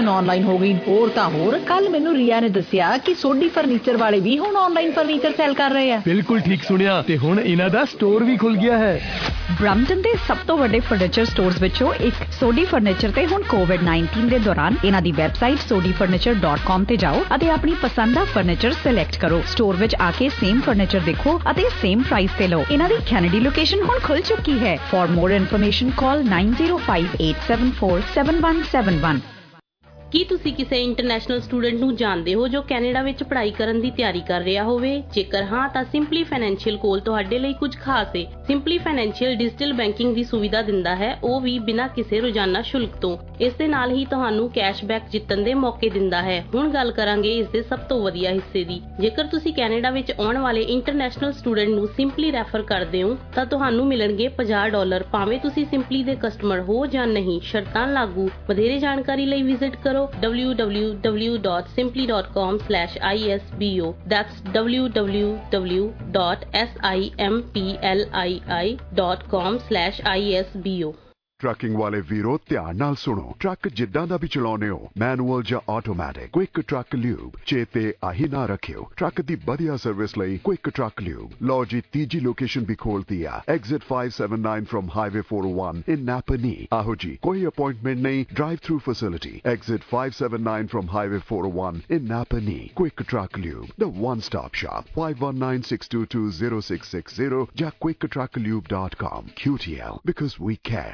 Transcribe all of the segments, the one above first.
Online ਹੋ ਗਈ। ਹੋਰ ਤਾਂ ਹੋਰ, ਕੱਲ ਮੈਨੂੰ ਰੀਆ ਨੇ ਦੱਸਿਆ ਕਿ ਸੋਢੀ ਫਰਨੀਚਰ ਵਾਲੇ ਵੀ ਹੁਣ ਆਨਲਾਈਨ ਫਰਨੀਚਰ ਸੈਲ ਕਰ ਰਹੇ ਆ। ਬਿਲਕੁਲ ਠੀਕ ਸੁਣਿਆ, ਤੇ ਹੁਣ ਇਹਨਾਂ ਦਾ ਸਟੋਰ ਵੀ ਖੁੱਲ ਗਿਆ ਹੈ। ਬ੍ਰੈਂਪਟਨ ਦੇ ਸਭ ਤੋਂ ਵੱਡੇ ਫਰਨੀਚਰ ਸਟੋਰਸ ਵਿੱਚੋਂ ਇੱਕ ਸੋਢੀ ਫਰਨੀਚਰ ਤੇ ਹੁਣ ਕੋਵਿਡ-19 ਦੇ ਦੌਰਾਨ ਇਹਨਾਂ ਦੀ ਵੈਬਸਾਈਟ sodifurniture.com ਤੇ ਜਾਓ ਅਤੇ ਆਪਣੀ ਪਸੰਦ ਦਾ ਫਰਨੀਚਰ ਸਿਲੈਕਟ ਕਰੋ। ਸਟੋਰ ਵਿੱਚ ਆ ਕੇ ਸੇਮ ਫਰਨੀਚਰ ਦੇਖੋ ਅਤੇ ਸੇਮ ਪ੍ਰਾਈਸ ਤੇ ਲਓ। ਇਹਨਾਂ ਦੀ ਕੈਨੇਡੀ ਲੋਕੇਸ਼ਨ ਹੁਣ ਖੁੱਲ ਚੁੱਕੀ ਹੈ। For more information call 9058747171। ਕੀ ਤੁਸੀਂ ਕਿਸੇ ਇੰਟਰਨੈਸ਼ਨਲ ਸਟੂਡੈਂਟ ਨੂੰ ਜਾਣਦੇ ਹੋ ਜੋ ਕੈਨੇਡਾ ਵਿੱਚ ਪੜ੍ਹਾਈ ਕਰਨ ਦੀ ਤਿਆਰੀ ਕਰ ਰਿਹਾ ਹੋਵੇ? ਜੇਕਰ ਹਾਂ ਤਾਂ ਸਿੰਪਲੀ ਫਾਈਨੈਂਸ਼ੀਅਲ ਕੋਲ ਤੁਹਾਡੇ ਲਈ ਕੁਝ ਖਾਸ ਹੈ। ਸਿੰਪਲੀ ਫਾਈਨੈਂਸ਼ੀਅਲ ਡਿਜੀਟਲ ਬੈਂਕਿੰਗ ਦੀ ਸੁਵਿਧਾ ਦਿੰਦਾ ਹੈ, ਉਹ ਵੀ ਬਿਨਾਂ ਕਿਸੇ ਰੋਜ਼ਾਨਾ ਸ਼ੁਲਕ ਤੋਂ। ਇਸ ਦੇ ਨਾਲ ਹੀ ਤੁਹਾਨੂੰ ਕੈਸ਼ਬੈਕ ਜਿੱਤਣ ਦੇ ਮੌਕੇ ਦਿੰਦਾ ਹੈ। ਹੁਣ ਗੱਲ ਕਰਾਂਗੇ ਇਸ ਦੇ ਸਭ ਤੋਂ ਵਧੀਆ ਹਿੱਸੇ ਦੀ। ਜੇਕਰ ਤੁਸੀਂ ਕੈਨੇਡਾ ਵਿੱਚ ਆਉਣ ਵਾਲੇ ਇੰਟਰਨੈਸ਼ਨਲ ਸਟੂਡੈਂਟ ਨੂੰ ਸਿੰਪਲੀ ਰੈਫਰ ਕਰਦੇ ਹੋ ਤਾਂ ਤੁਹਾਨੂੰ ਮਿਲਣਗੇ $50, ਭਾਵੇਂ ਤੁਸੀਂ ਸਿੰਪਲੀ ਦੇ ਕਸਟਮਰ ਹੋ ਜਾਂ ਨਹੀਂ। ਸ਼ਰਤਾਂ ਲਾਗੂ। ਵਧੇਰੇ ਜਾਣਕਾਰੀ ਲਈ ਵਿਜ਼ਿਟ ਕਰੋ www.simply.com/isbo। That's www.simpli.com/isbo। ਟਰੱਕਿੰਗ ਵਾਲੇ ਵੀਰੋ ਧਿਆਨ ਨਾਲ ਸੁਣੋ। ਟਰੱਕ ਜਿੱਦਾਂ ਦਾ ਵੀ ਚਲਾਉਣੇ ਹੋ, ਮੈਨੂਅਲ ਜਾਂ ਆਟੋਮੈਟਿਕ, ਕੁਇਕ ਟਰੱਕ ਲਿਊਬ ਚੇਤੇ ਆਹੀ ਨਾ ਰੱਖਿਓ। ਟਰੱਕ ਦੀ ਵਧੀਆ ਸਰਵਿਸ ਲਈ ਕੁਇਕ ਟਰੱਕ ਲਿਊਬ। ਲਓ ਜੀ, ਤੀਜੀ ਲੋਕੇਸ਼ਨ ਵੀ ਖੋਲਤੀ ਆ। Exit 579 from highway 401 in Napanee. ਆਹੋ ਜੀ, ਕੋਈ ਅਪਾਇੰਟਮੈਂਟ ਨਹੀਂ, drive through facility. Exit 579 from highway 401 in Napanee. Quick truck lube, the one stop shop। 5196220660 ਜਾਂ quicktrucklube.com। QTL, because we care।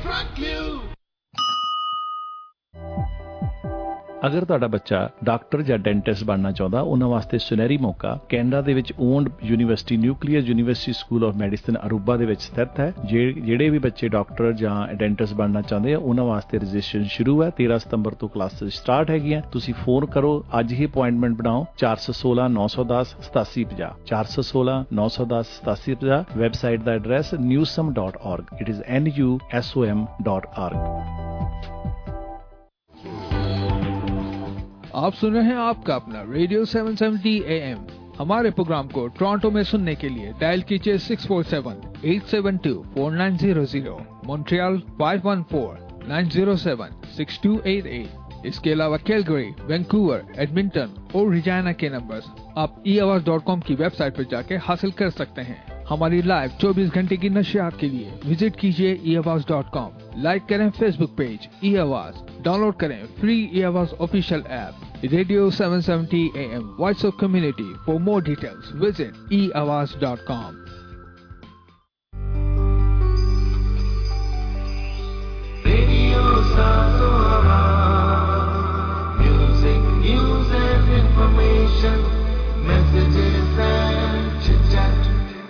ਅਗਰ ਤੁਹਾਡਾ ਬੱਚਾ ਡਾਕਟਰ ਜਾਂ ਡੈਂਟਿਸਟ ਬਣਨਾ ਚਾਹੁੰਦਾ, ਉਹਨਾਂ ਵਾਸਤੇ ਸੁਨਹਿਰੀ ਮੌਕਾ। ਕੈਨੇਡਾ ਦੇ ਵਿੱਚ owned university nuclear university school of medicine Aruba ਦੇ ਵਿੱਚ ਸਥਿਤ ਹੈ। ਜਿਹੜੇ ਵੀ ਬੱਚੇ ਡਾਕਟਰ ਜਾਂ ਡੈਂਟਿਸਟ ਬਣਨਾ ਚਾਹੁੰਦੇ ਆ, ਉਹਨਾਂ ਵਾਸਤੇ ਰਜਿਸਟ੍ਰੇਸ਼ਨ ਸ਼ੁਰੂ ਹੈ। 13 ਸਤੰਬਰ ਤੋਂ ਕਲਾਸਿਸ ਸਟਾਰਟ ਹੈਗੀਆਂ। ਤੁਸੀਂ ਫੋਨ ਕਰੋ, ਅੱਜ ਹੀ ਅਪਾਇੰਟਮੈਂਟ ਬਣਾਓ। 416-910-8750 416-910-8750। ਵੈਬਸਾਈਟ ਦਾ address newsom.org। It is NUSOM.org। आप सुन रहे हैं आपका अपना रेडियो 770 AM। हमारे प्रोग्राम को टोरंटो में सुनने के लिए डायल कीजिए 647-872-4900, मॉन्ट्रियल 514-907-6288। इसके अलावा कैलगरी, वैंकूवर, एडमिंटन और रिजाना के नंबर्स आप eAwaz.com की वेबसाइट पर जाके हासिल कर सकते हैं। हमारी लाइव 24 घंटे की नशियात के लिए विजिट कीजिए eAwaz.com। लाइक करें फेसबुक पेज eAwaz। डाउनलोड करें free eAwaz official app radio 770 AM voice of community. For more details visit eAwaz.com। Radio music, news and information, messages and chit chat.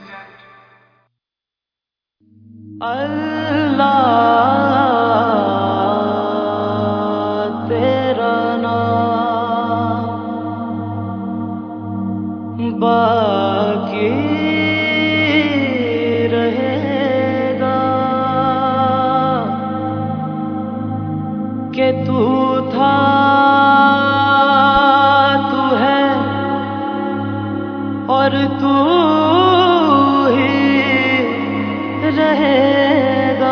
अल्लाह तेरा नाम बाकी रहेगा कि तू था, तू है और तू ही रहेगा।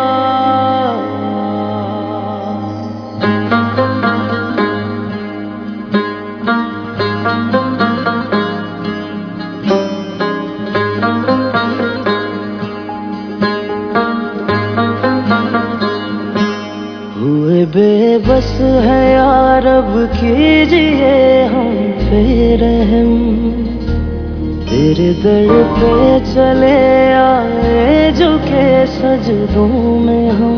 हुए बेबस है यार, अब कीजिए हम पे रहम। तेरे दर पे चले आए झुके सजदों में हम।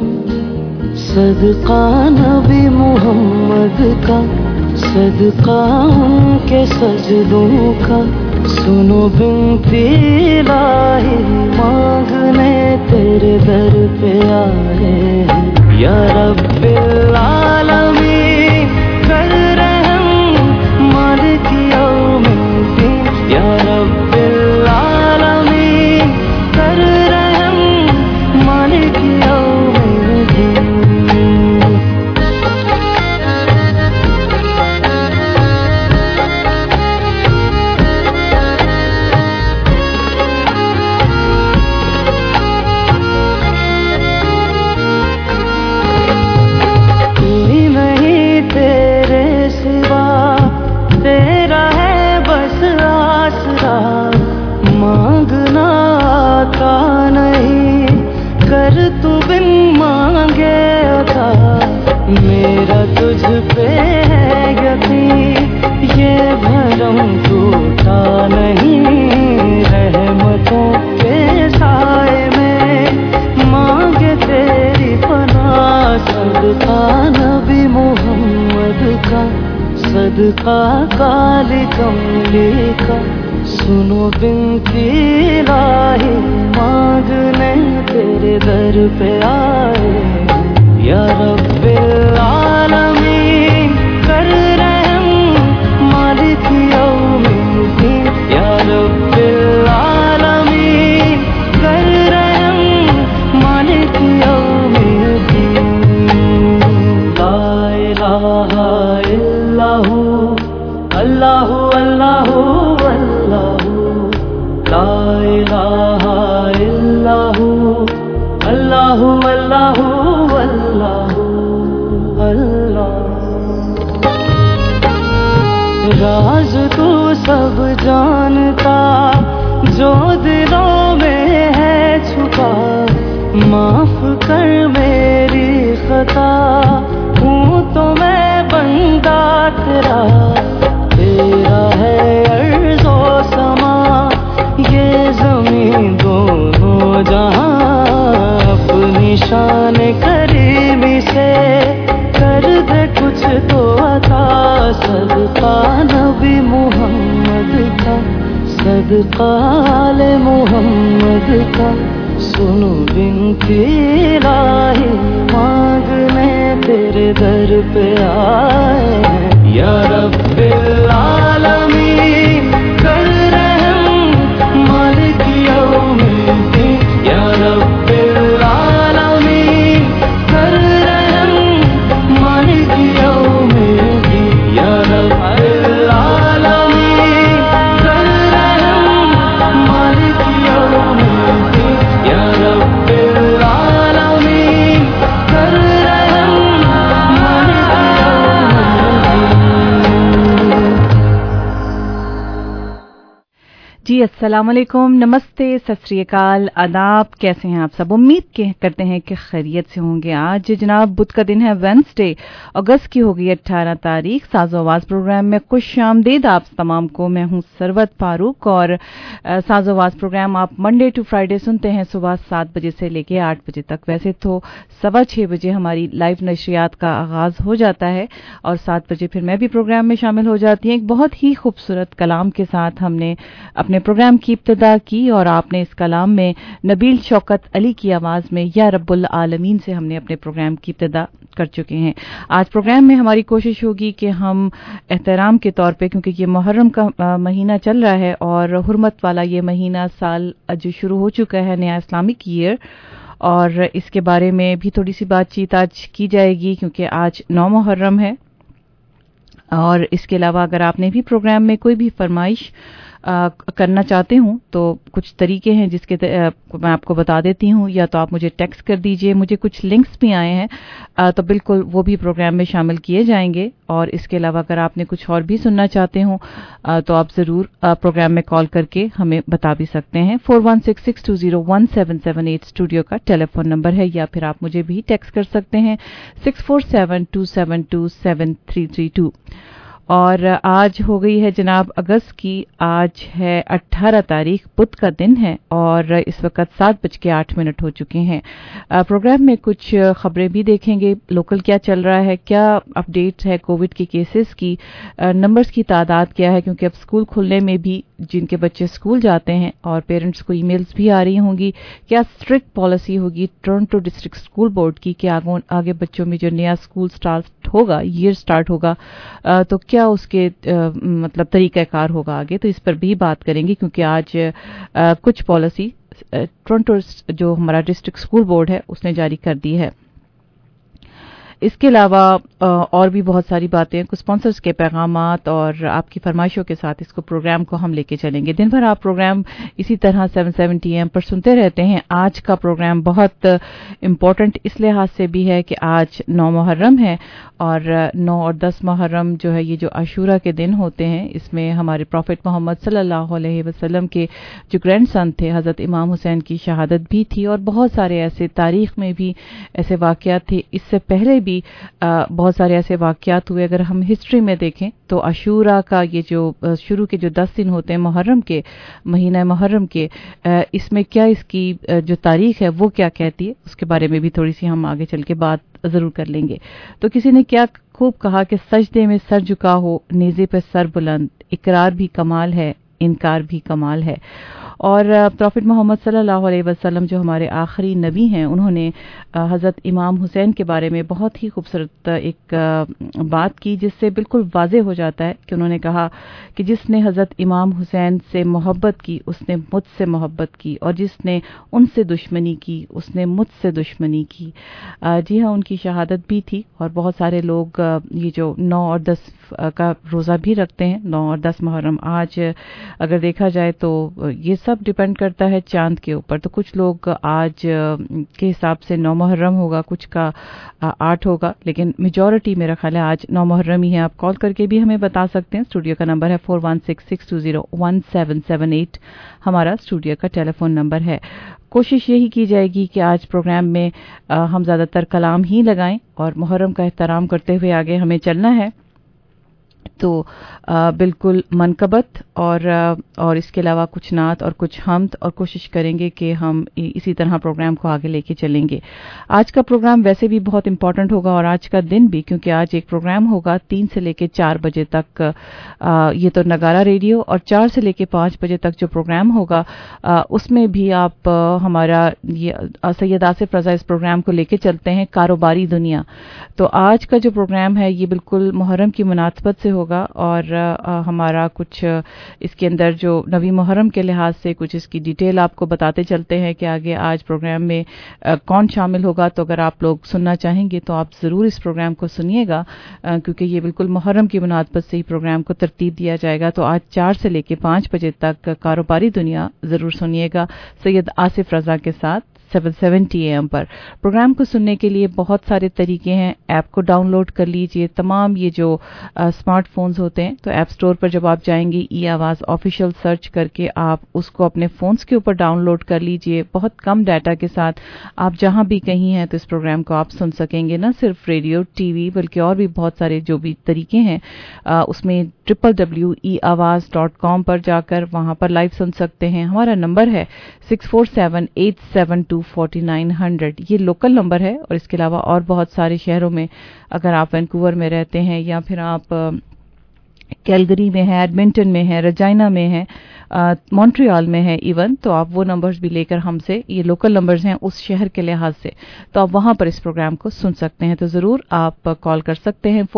सदका नबी मोहम्मद का, सदका उनके सजदों का। सुनो बिनती इलाही मांगने तेरे दर पे आए हैं। या रब्बिल आलमीन कर रहम, मालिक यौमिद्दीन। या रब्बिल आलमीन कर रहम, मालिक यौमिद्दीन। तुझ पे है यकीन, ये भरम टूटा नहीं, रहमतों के साए में मांगे तेरी पनाह, सदका नबी मोहम्मद का, सदका काली कमली का, सुनो बिनती इलाही मांगने तेरे दर पे आए, या रब्बिल आलमीन कर रहम मालिक यौमिद्दीन, या रब्बिल आलमीन कर रहम मालिक यौमिद्दीन, ला इलाहा इल्लहु अल्लाहु अल्लाहु अल्लाहु, ला इलाहा इल्लहु अल्लाहु अल्लाहु अल्लाहु अल्लाह। राज तू सब जानता जो दिलों में है छुपा, माफ कर मेरी खता, हूँ तो मैं बंदा तेरा, तेरा है अर्ज़ो समा, ये ज़मीन दोनों जहां, अपनी शान करीमी से कर दे कुछ तो अता, सदका नबी मुहम्मद का, सदका आले मुहम्मद का, सुनो बिनती इलाही मांगने तेरे दर पे आए, या रब्बिल आलमीन कर रहम मालिक यौमिद्दीन, या रब्बिल आलमीन कर रहम मालिक यौमिद्दीन, या रब्बिल आलमीन कर रहम मालिक यौमिद्दीन, या रब्बिल आलमीन कर रहम मालिक जी अस्सलाम वालेकुम, नमस्ते, सत श्री अकाल, आदाब। कैसे हैं आप सब? उम्मीद करते हैं कि खैरियत से होंगे। आज जनाब बुध का दिन है, वेंसडे, अगस्त की होगी 18 तारीख। साज़ो आवाज़ प्रोग्राम में खुश आमदीद आप तमाम को। मैं हूं सरवत फारूक और साज़ो आवाज़ प्रोग्राम आप मंडे टू फ्राइडे सुनते हैं सुबह 7 बजे से लेकर 8 बजे तक। वैसे तो 6:15 बजे हमारी लाइव नशरियात का आगाज़ हो जाता है और 7 बजे फिर मैं भी प्रोग्राम में शामिल हो जाती हूँ। एक बहुत ही खूबसूरत कलाम के साथ हमने अपने प्रोग्राम की इब्तिदा की और आपने इस कलाम में नबील शौकत अली की आवाज़ में या रब्बुल आलमीन से हमने अपने प्रोग्राम की इब्तिदा कर चुके हैं। आज प्रोग्राम में हमारी कोशिश होगी कि हम एहतराम के तौर पे, क्योंकि ये मुहर्रम का महीना चल रहा है और हुर्मत वाला ये महीना साल जो शुरू हो चुका है, नया इस्लामिक ईयर, और इसके बारे में भी थोड़ी सी बातचीत आज की जाएगी क्योंकि आज 9 मुहर्रम है। और इसके अलावा अगर आपने भी प्रोग्राम में कोई भी फरमाइश करना चाहते हूं तो कुछ तरीके हैं जिसके मैं आपको बता देती हूं। या तो आप मुझे टेक्स्ट कर दीजिए, मुझे कुछ लिंक्स भी आए हैं तो बिल्कुल वो भी प्रोग्राम में शामिल किए जाएंगे। और इसके अलावा अगर आपने कुछ और भी सुनना चाहते हो तो आप ज़रूर प्रोग्राम में कॉल करके हमें बता भी सकते हैं। 4166201778 स्टूडियो का टेलीफोन नंबर है, या फिर आप मुझे भी टेक्स्ट कर सकते हैं 6472727332। और आज हो गई है जनाब अगस्त की, आज है 18 तारीख, बुध का दिन है और इस वक्त 7:08 हो चुके हैं। प्रोग्राम में कुछ खबरें भी देखेंगे, लोकल क्या चल रहा है, क्या अपडेट्स है कोविड के केसेस की, नंबर्स की तादाद क्या है, क्योंकि अब स्कूल खुलने में भी जिनके बच्चे स्कूल जाते हैं और पेरेंट्स को ईमेल्स भी आ रही होंगी, क्या स्ट्रिक्ट पॉलिसी होगी टोरंटो डिस्ट्रिक्ट स्कूल बोर्ड की कि आगे बच्चों में जो नया स्कूल होगा, ईयर स्टार्ट होगा, तो क्या उसके मतलब तरीक़ाकार होगा आगे, तो इस पर भी बात करेंगे क्योंकि आज कुछ पॉलिसी टोरंटो जो हमारा डिस्ट्रिक्ट स्कूल बोर्ड है उसने जारी कर दी है। इसके अलावा और भी बहुत सारी बातें, कुछ स्पॉन्सर्स के पैगामात और आपकी फरमाइशों के साथ इसको प्रोग्राम को हम लेके चलेंगे। दिन भर आप प्रोग्राम इसी तरह 770 AM पर सुनते रहते हैं। आज का प्रोग्राम बहुत इम्पोर्टेंट इस लिहाज से भी है कि आज 9 मुहर्रम है और 9 और 10 मुहर्रम जो है ये जो आशूरा के दिन होते हैं, इसमें हमारे प्रॉफेट मोहम्मद सल्लल्लाहु अलैहि वसल्लम के जो ग्रैंड सन थे हज़रत इमाम हुसैन की शहादत भी थी और बहुत सारे ऐसे तारीख में भी ऐसे वाक़यात थे इससे पहले भी बहुत सारे ऐसे वाक़यात हुए। अगर हम हिस्ट्री में देखें तो आशूरा का ये जो शुरू के जो 10 दिन होते हैं मुहर्रम के, महीना मुहर्रम के, इसमें क्या इसकी जो तारीख है वो क्या कहती है, उसके बारे में भी थोड़ी सी हम आगे चल के बात ज़रूर कर लेंगे। तो किसी ने क्या खूब कहा कि सजदे में सर झुका हो, नेज़े पे सर बुलंद, इकरार भी कमाल है, इनकार भी कमाल है। और प्रॉफिट मोहम्मद सल्लल्लाहु अलैहि वसल्लम जो हमारे आखिरी नबी हैं, उन्होंने हज़रत इमाम हुसैन के बारे में बहुत ही खूबसूरत एक बात की, जिससे बिल्कुल वाज़ेह हो जाता है कि उन्होंने कहा कि जिसने हज़रत इमाम हुसैन से मोहब्बत की उसने मुझसे मोहब्बत की, और जिसने उनसे दुश्मनी की उसने मुझसे दुश्मनी की। जी हाँ, उनकी शहादत भी थी। और बहुत सारे लोग ये जो 9 और 10 का रोज़ा भी रखते हैं, 9 और 10 मुहर्रम। आज अगर देखा जाए तो ये सब डिपेंड करता है चांद के ऊपर। तो कुछ लोग आज के हिसाब से 9 मुहर्रम होगा, कुछ का 8 होगा, लेकिन मेजॉरिटी मेरा ख्याल है आज 9 मुहर्रम ही है। आप कॉल करके भी हमें बता सकते हैं। स्टूडियो का नंबर है 4166201778 हमारा स्टूडियो का टेलीफोन नंबर है। कोशिश यही की जाएगी कि आज प्रोग्राम में हम ज़्यादातर कलाम ही लगाएं और मुहर्रम का एहतराम करते हुए आगे हमें चलना है। तो बिल्कुल मनकबत और इसके अलावा कुछ नात और कुछ हम्द, और कोशिश करेंगे कि हम इसी तरह प्रोग्राम को आगे लेके चलेंगे। आज का प्रोग्राम वैसे भी बहुत इंपॉर्टेंट होगा, और आज का दिन भी, क्योंकि आज एक प्रोग्राम होगा 3 से लेके 4 बजे तक, ये तो नगारा रेडियो, और 4 से लेके 5 बजे तक जो प्रोग्राम होगा उसमें भी आप हमारा ये सैयद आसिफ रज़ा इस प्रोग्राम को लेके चलते हैं, कारोबारी दुनिया। तो आज का जो प्रोग्राम है ये बिल्कुल मुहर्रम की मुनासबत से होगा, और हमारा कुछ इसके अंदर जो नवी मुहर्रम के लिहाज से कुछ इसकी डिटेल आपको बताते चलते हैं कि आगे आज प्रोग्राम में कौन शामिल होगा। तो अगर आप लोग सुनना चाहेंगे तो आप ज़रूर इस प्रोग्राम को सुनिएगा, क्योंकि ये बिल्कुल मुहर्रम की मुनासबत से ही प्रोग्राम को तरतीब दिया जाएगा। तो आज 4 से लेके 5 बजे तक कारोबारी दुनिया ज़रूर सुनिएगा सैयद आसिफ रज़ा के साथ 770 AM पर। प्रोग्राम को सुनने के लिए बहुत सारे तरीके हैं। ऐप को डाउनलोड कर लीजिए। तमाम ये जो स्मार्टफोन्स होते हैं, तो ऐप स्टोर पर जब आप जाएंगे ई आवाज़ ऑफिशियल सर्च करके आप उसको अपने फ़ोन्स के ऊपर डाउनलोड कर लीजिए। बहुत कम डाटा के साथ आप जहां भी कहीं हैं तो इस प्रोग्राम को आप सुन सकेंगे, ना सिर्फ रेडियो टीवी बल्कि और भी बहुत सारे जो भी तरीके हैं उसमें www.eawaz.com पर जाकर वहां पर लाइव सुन सकते हैं। हमारा नंबर है 6478724900, ये लोकल नंबर है। और इसके अलावा और बहुत सारे शहरों में, अगर आप वैंकूवर में रहते हैं या फिर आप कैलगरी में है, एडमिंटन में है, रजाइना में है, मॉन्ट्रियल में है इवन, तो आप वो नंबर्स भी लेकर हमसे, ये लोकल नंबर्स हैं उस शहर के लिहाज से, तो आप वहां पर इस प्रोग्राम को सुन सकते हैं। तो ज़रूर आप कॉल कर सकते हैं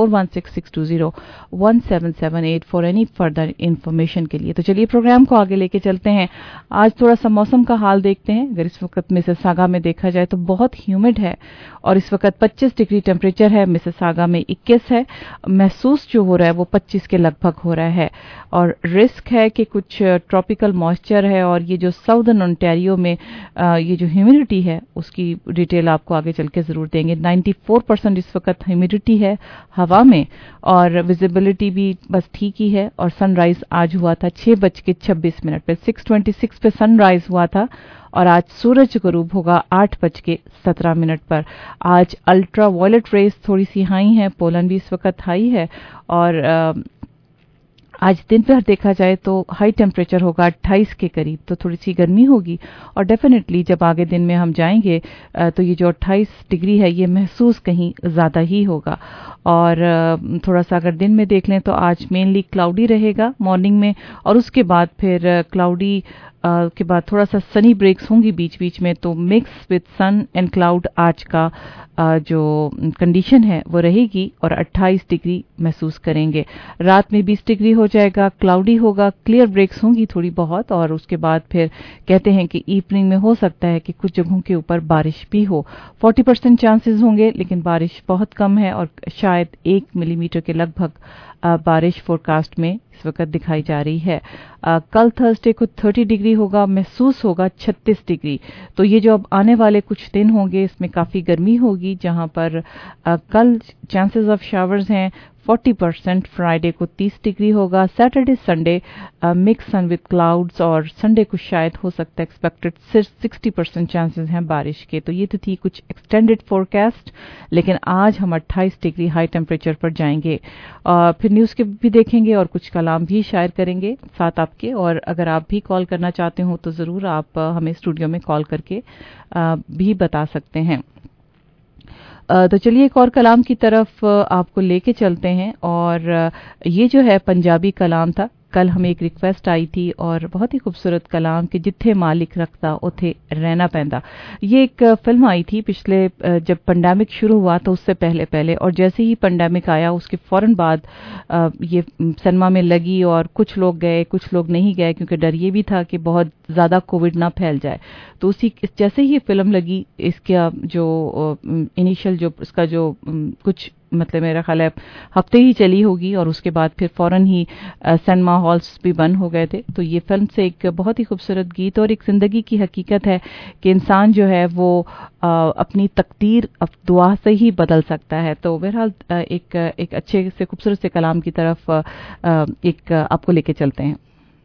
4166201778 फॉर एनी फर्दर इन्फॉर्मेशन के लिए। तो चलिए प्रोग्राम को आगे लेके चलते हैं। आज थोड़ा सा मौसम का हाल देखते हैं। अगर इस वक्त मिसिसागा में देखा जाए तो बहुत ह्यूमिड है, और इस वक्त 25 डिग्री टेम्परेचर है। मिसिसागा में 21 है। महसूस जो हो रहा है वो 25 के लगभग हो रहा है, और रिस्क है कि कुछ ट्रॉपिकल मॉइस्चर है। और ये जो साउदर्न ओंटारियो में ये जो ह्यूमिडिटी है उसकी डिटेल आपको आगे चल के ज़रूर देंगे। 94% इस वक्त ह्यूमिडिटी है हवा में, और विजिबिलिटी भी बस ठीक ही है। और सनराइज आज हुआ था 6:26 पे, 6:26 पे सनराइज हुआ था, और आज सूरज गुरूब होगा 8:17 पर। आज अल्ट्रा वायलेट रेस थोड़ी सी हाई है, पोलन भी इस वक्त हाई है। और आज दिन भर देखा जाए तो हाई टेम्परेचर होगा 28 के करीब, तो थोड़ी सी गर्मी होगी। और डेफिनेटली जब आगे दिन में हम जाएंगे तो ये जो 28 डिग्री है ये महसूस कहीं ज़्यादा ही होगा। और थोड़ा सा अगर दिन में देख लें तो आज मेनली क्लाउडी रहेगा मॉर्निंग में, और उसके बाद फिर क्लाउडी के बाद थोड़ा सा सनी ब्रेक्स होंगी बीच बीच में। तो mix with sun and cloud आज का जो कंडीशन है वो रहेगी, और 28 डिग्री महसूस करेंगे। रात में 20 डिग्री हो जाएगा, क्लाउडी होगा, क्लियर ब्रेक्स होंगी थोड़ी बहुत, और उसके बाद फिर कहते हैं कि इवनिंग में हो सकता है कि कुछ जगहों के ऊपर बारिश भी हो। 40% चांसेस होंगे, लेकिन बारिश बहुत कम है, और शायद 1 मिलीमीटर के लगभग बारिश फोरकास्ट में इस वक्त दिखाई जा रही है। कल थर्सडे को 30 डिग्री होगा, महसूस होगा 36 डिग्री। तो ये जो अब आने वाले कुछ दिन होंगे इसमें काफ़ी गर्मी होगी, जहां पर कल चांसेस ऑफ शावर्स हैं 40%, फ्राइडे को 30 डिग्री होगा, Saturday Sunday mix sun with clouds, और संडे को शायद हो सकता है एक्सपेक्टेड सिर्फ 60% चांसेस हैं बारिश के। तो ये तो थी कुछ एक्सटेंडेड फोरकास्ट, लेकिन आज हम 28 डिग्री हाई टेम्परेचर पर जाएंगे। फिर न्यूज़ के भी देखेंगे और कुछ कलाम भी शायर करेंगे साथ आपके, और अगर आप भी कॉल करना चाहते हो तो ज़रूर आप हमें स्टूडियो में कॉल करके भी बता सकते हैं। तो चलिए एक और कलाम की तरफ आपको लेके चलते हैं, और ये जो है पंजाबी कलाम था। कल हमें एक रिक्वेस्ट आई थी और बहुत ही खूबसूरत कलाम कि जिथे मालिक रखता उथे रहना पैंदा। ये एक फिल्म आई थी पिछले जब पेंडेमिक शुरू हुआ तो उससे पहले, और जैसे ही पेंडेमिक आया उसके फौरन बाद ये सिनेमा में लगी, और कुछ लोग गए कुछ लोग नहीं गए क्योंकि डर ये भी था कि बहुत ज़्यादा कोविड ना फैल जाए। तो उसी जैसे ही ये फिल्म लगी, इसका जो इनिशियल जो इसका जो कुछ मतलब मेरा ख्याल है हफ्ते ही चली होगी, और उसके बाद फिर फौरन ही सिनेमा हॉल्स भी बंद हो गए थे। तो ये फिल्म से एक बहुत ही खूबसूरत गीत और एक ज़िंदगी की हकीकत है कि इंसान जो है वो अपनी तकदीर दुआ से ही बदल सकता है। तो बहरहाल एक अच्छे से खूबसूरत से कलाम की तरफ एक आपको लेके चलते हैं।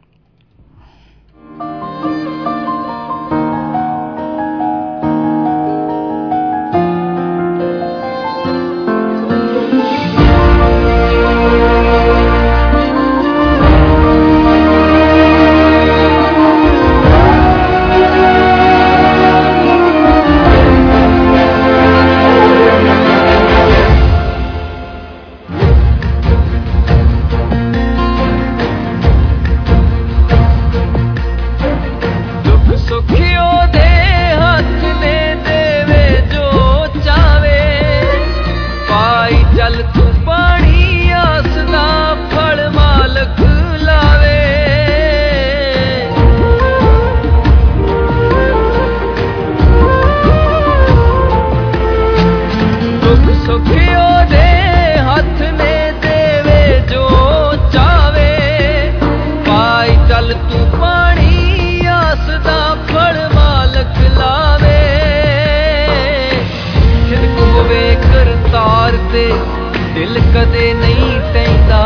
दिल कदे नहीं टैंदा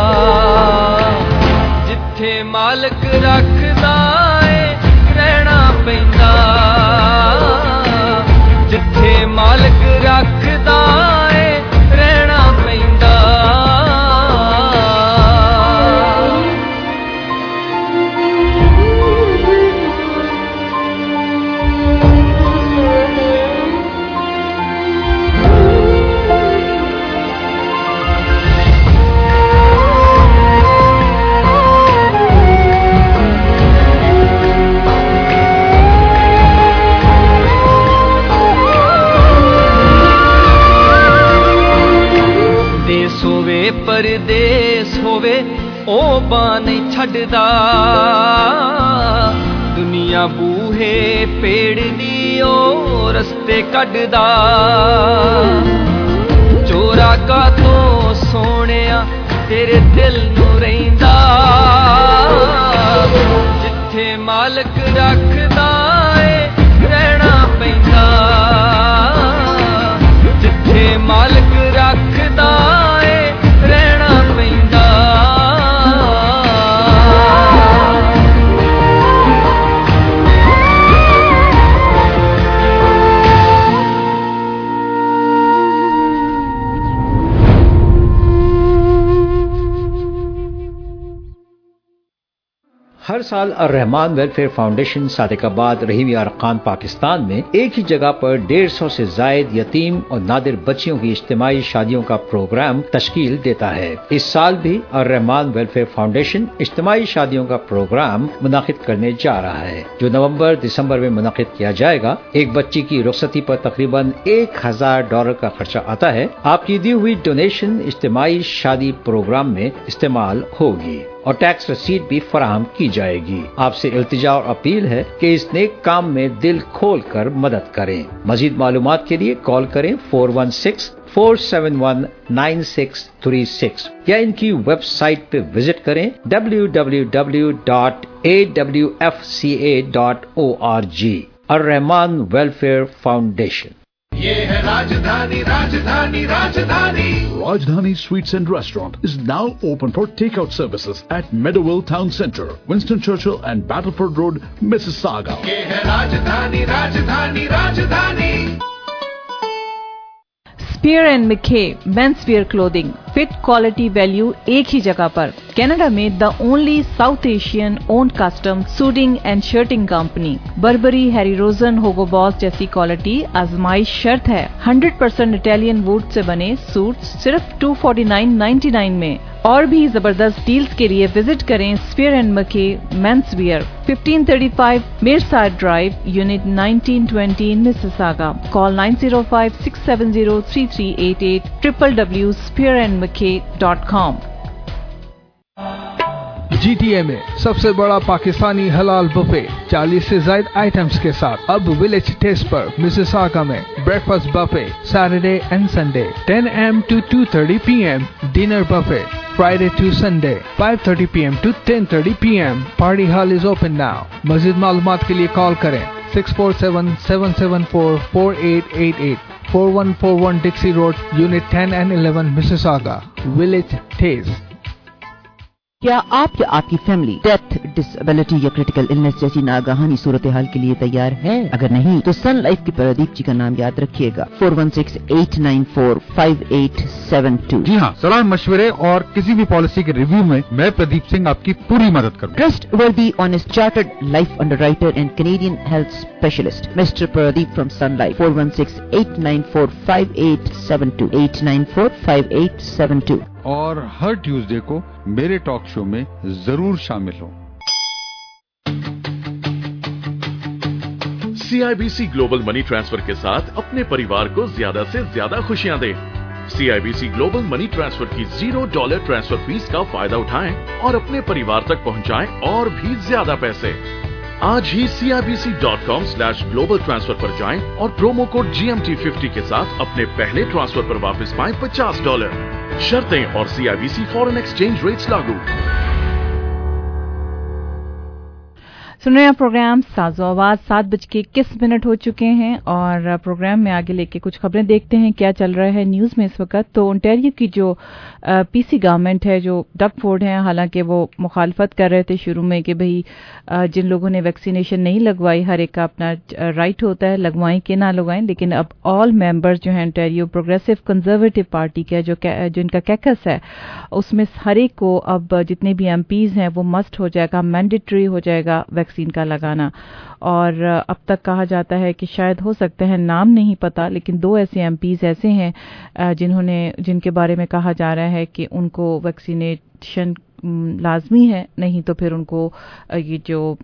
जिथे मालक रखदा है रहना पैंदा जिथे मालक रखदा है रहना पैंदा परदेस होवे ओ बां नहीं छड्डदा दुनिया बूहे पेड़ दी ओ रस्ते कड्डदा चोरा का तो सोहणिया तेरे दिल नूं रहिंदा जिथे मालक रखदा है रहना पैंदा जिथे मालक रखदा हर साल अर्रहमान वेलफेयर फाउंडेशन सादिकाबाद रहीम यार खान पाकिस्तान में एक ही जगह पर 150 से जायद यतीम और नादिर बच्चियों की इज्तिमाई शादियों का प्रोग्राम तश्कील देता है। इस साल भी अर्रहमान वेलफेयर फाउंडेशन इज्तिमाई शादियों का प्रोग्राम मुनाकिद करने जा रहा है, जो नवंबर दिसंबर में मुनाकिद किया जाएगा। एक बच्ची की रुखसती पर तकरीबन $1000 का खर्चा आता है। आपकी दी हुई डोनेशन इज्तिमाई शादी प्रोग्राम में इस्तेमाल होगी और टैक्स रसीद भी फराहम की जाएगी। आपसे इल्तिजा और अपील है कि इस नेक काम में दिल खोल कर मदद करें। मजीद मालूमात के लिए कॉल करें 416-471-9636 या इनकी वेबसाइट पे विजिट करें www.awfca.org। Arrahman welfare foundation. ये है राजधानी राजधानी राजधानी Rajdhani Sweets and Restaurant is now open for takeout services at Meadowville Town Center, Winston Churchill and Battleford Road, Mississauga. ये है Rajdhani Rajdhani Rajdhani Spear and McKay menswear clothing, fit quality value एक ही जगह पर। Canada में the only South Asian owned custom suiting and shirting company. Burberry, Harry Rosen, Hugo Boss जैसी quality आजमाइश शर्त है। 100% इटालियन वुड से बने सूट सिर्फ $249.99 में। और भी जबरदस्त डील्स के लिए विजिट करें Spear and McKay menswear, 1535 Mearside drive, unit 1920 in Mississauga. Call 905-670-3388, www.spearandmckay.com। GTA में सबसे बड़ा पाकिस्तानी हलाल बुफे 40 से ज्यादा आइटम्स के साथ अब विलेज टेस्ट पर मिसिसागा में breakfast buffet Saturday and Sunday 10 AM to 2:30 PM, dinner buffet Friday to Sunday 5:30 PM to 10:30 PM. Party hall is open now. मज़ीद मालूमात के लिए कॉल करें 647-774-4888, 4141 Dixie Road, Unit 10 and 11, Mississauga. Village Taste. क्या आप या आपकी फैमिली डेथ, डिसेबिलिटी या क्रिटिकल इलनेस जैसी नागहानी सूरत हाल के लिए तैयार है? अगर नहीं तो सन लाइफ के प्रदीप जी का नाम याद रखिएगा, 416-894-5872। जी हाँ, सलाह मशवरे और किसी भी पॉलिसी के रिव्यू में मैं प्रदीप सिंह आपकी पूरी मदद करूँगा। Trustworthy honest chartered life underwriter and Canadian health specialist mister Pradeep from Sun Life, 416-894-5872, 894-5872। और हर ट्यूसडे को मेरे टॉक शो में जरूर शामिल हो। CIBC ग्लोबल मनी ट्रांसफर के साथ अपने परिवार को ज्यादा से ज्यादा खुशियां दें। CIBC ग्लोबल मनी ट्रांसफर की $0 ट्रांसफर फीस का फायदा उठाएं और अपने परिवार तक पहुंचाएं और भी ज्यादा पैसे। आज ही CIBC.com/global transfer पर जाएं और प्रोमो कोड GMT50 के साथ अपने पहले ट्रांसफर पर वापस पाएं $50। शर्तें और CIBC फॉरेन एक्सचेंज रेट्स लागू। सुन रहे हैं प्रोग्राम साजो आवाज, 7:21 हो चुके हैं और प्रोग्राम में आगे लेके कुछ खबरें देखते हैं क्या चल रहा है न्यूज में इस वक्त। तो ओंटारियो की जो पीसी गवर्नमेंट है, जो डग फोर्ड है, हालांकि वो मुखालफत कर रहे थे शुरू में कि भाई जिन लोगों ने वैक्सीनेशन नहीं लगवाई, हर एक का अपना राइट होता है लगवाएं कि ना लगवाएं, लेकिन अब ऑल मेंबर्स जो हैं ओंटारियो प्रोग्रेसिव कंजर्वेटिव पार्टी का जो इनका कैकस है, उसमें हर एक को अब जितने भी एमपीज हैं वो मस्ट हो जाएगा, मैंडेटरी हो जाएगा वैक्सीन का लगाना। और अब तक कहा जाता है कि शायद हो सकते हैं, नाम नहीं पता, लेकिन 2 ऐसे एमपीज ऐसे हैं जिनके बारे में कहा जा रहा है कि उनको वैक्सीनेशन लाजमी है, नहीं तो फिर उनको ये जो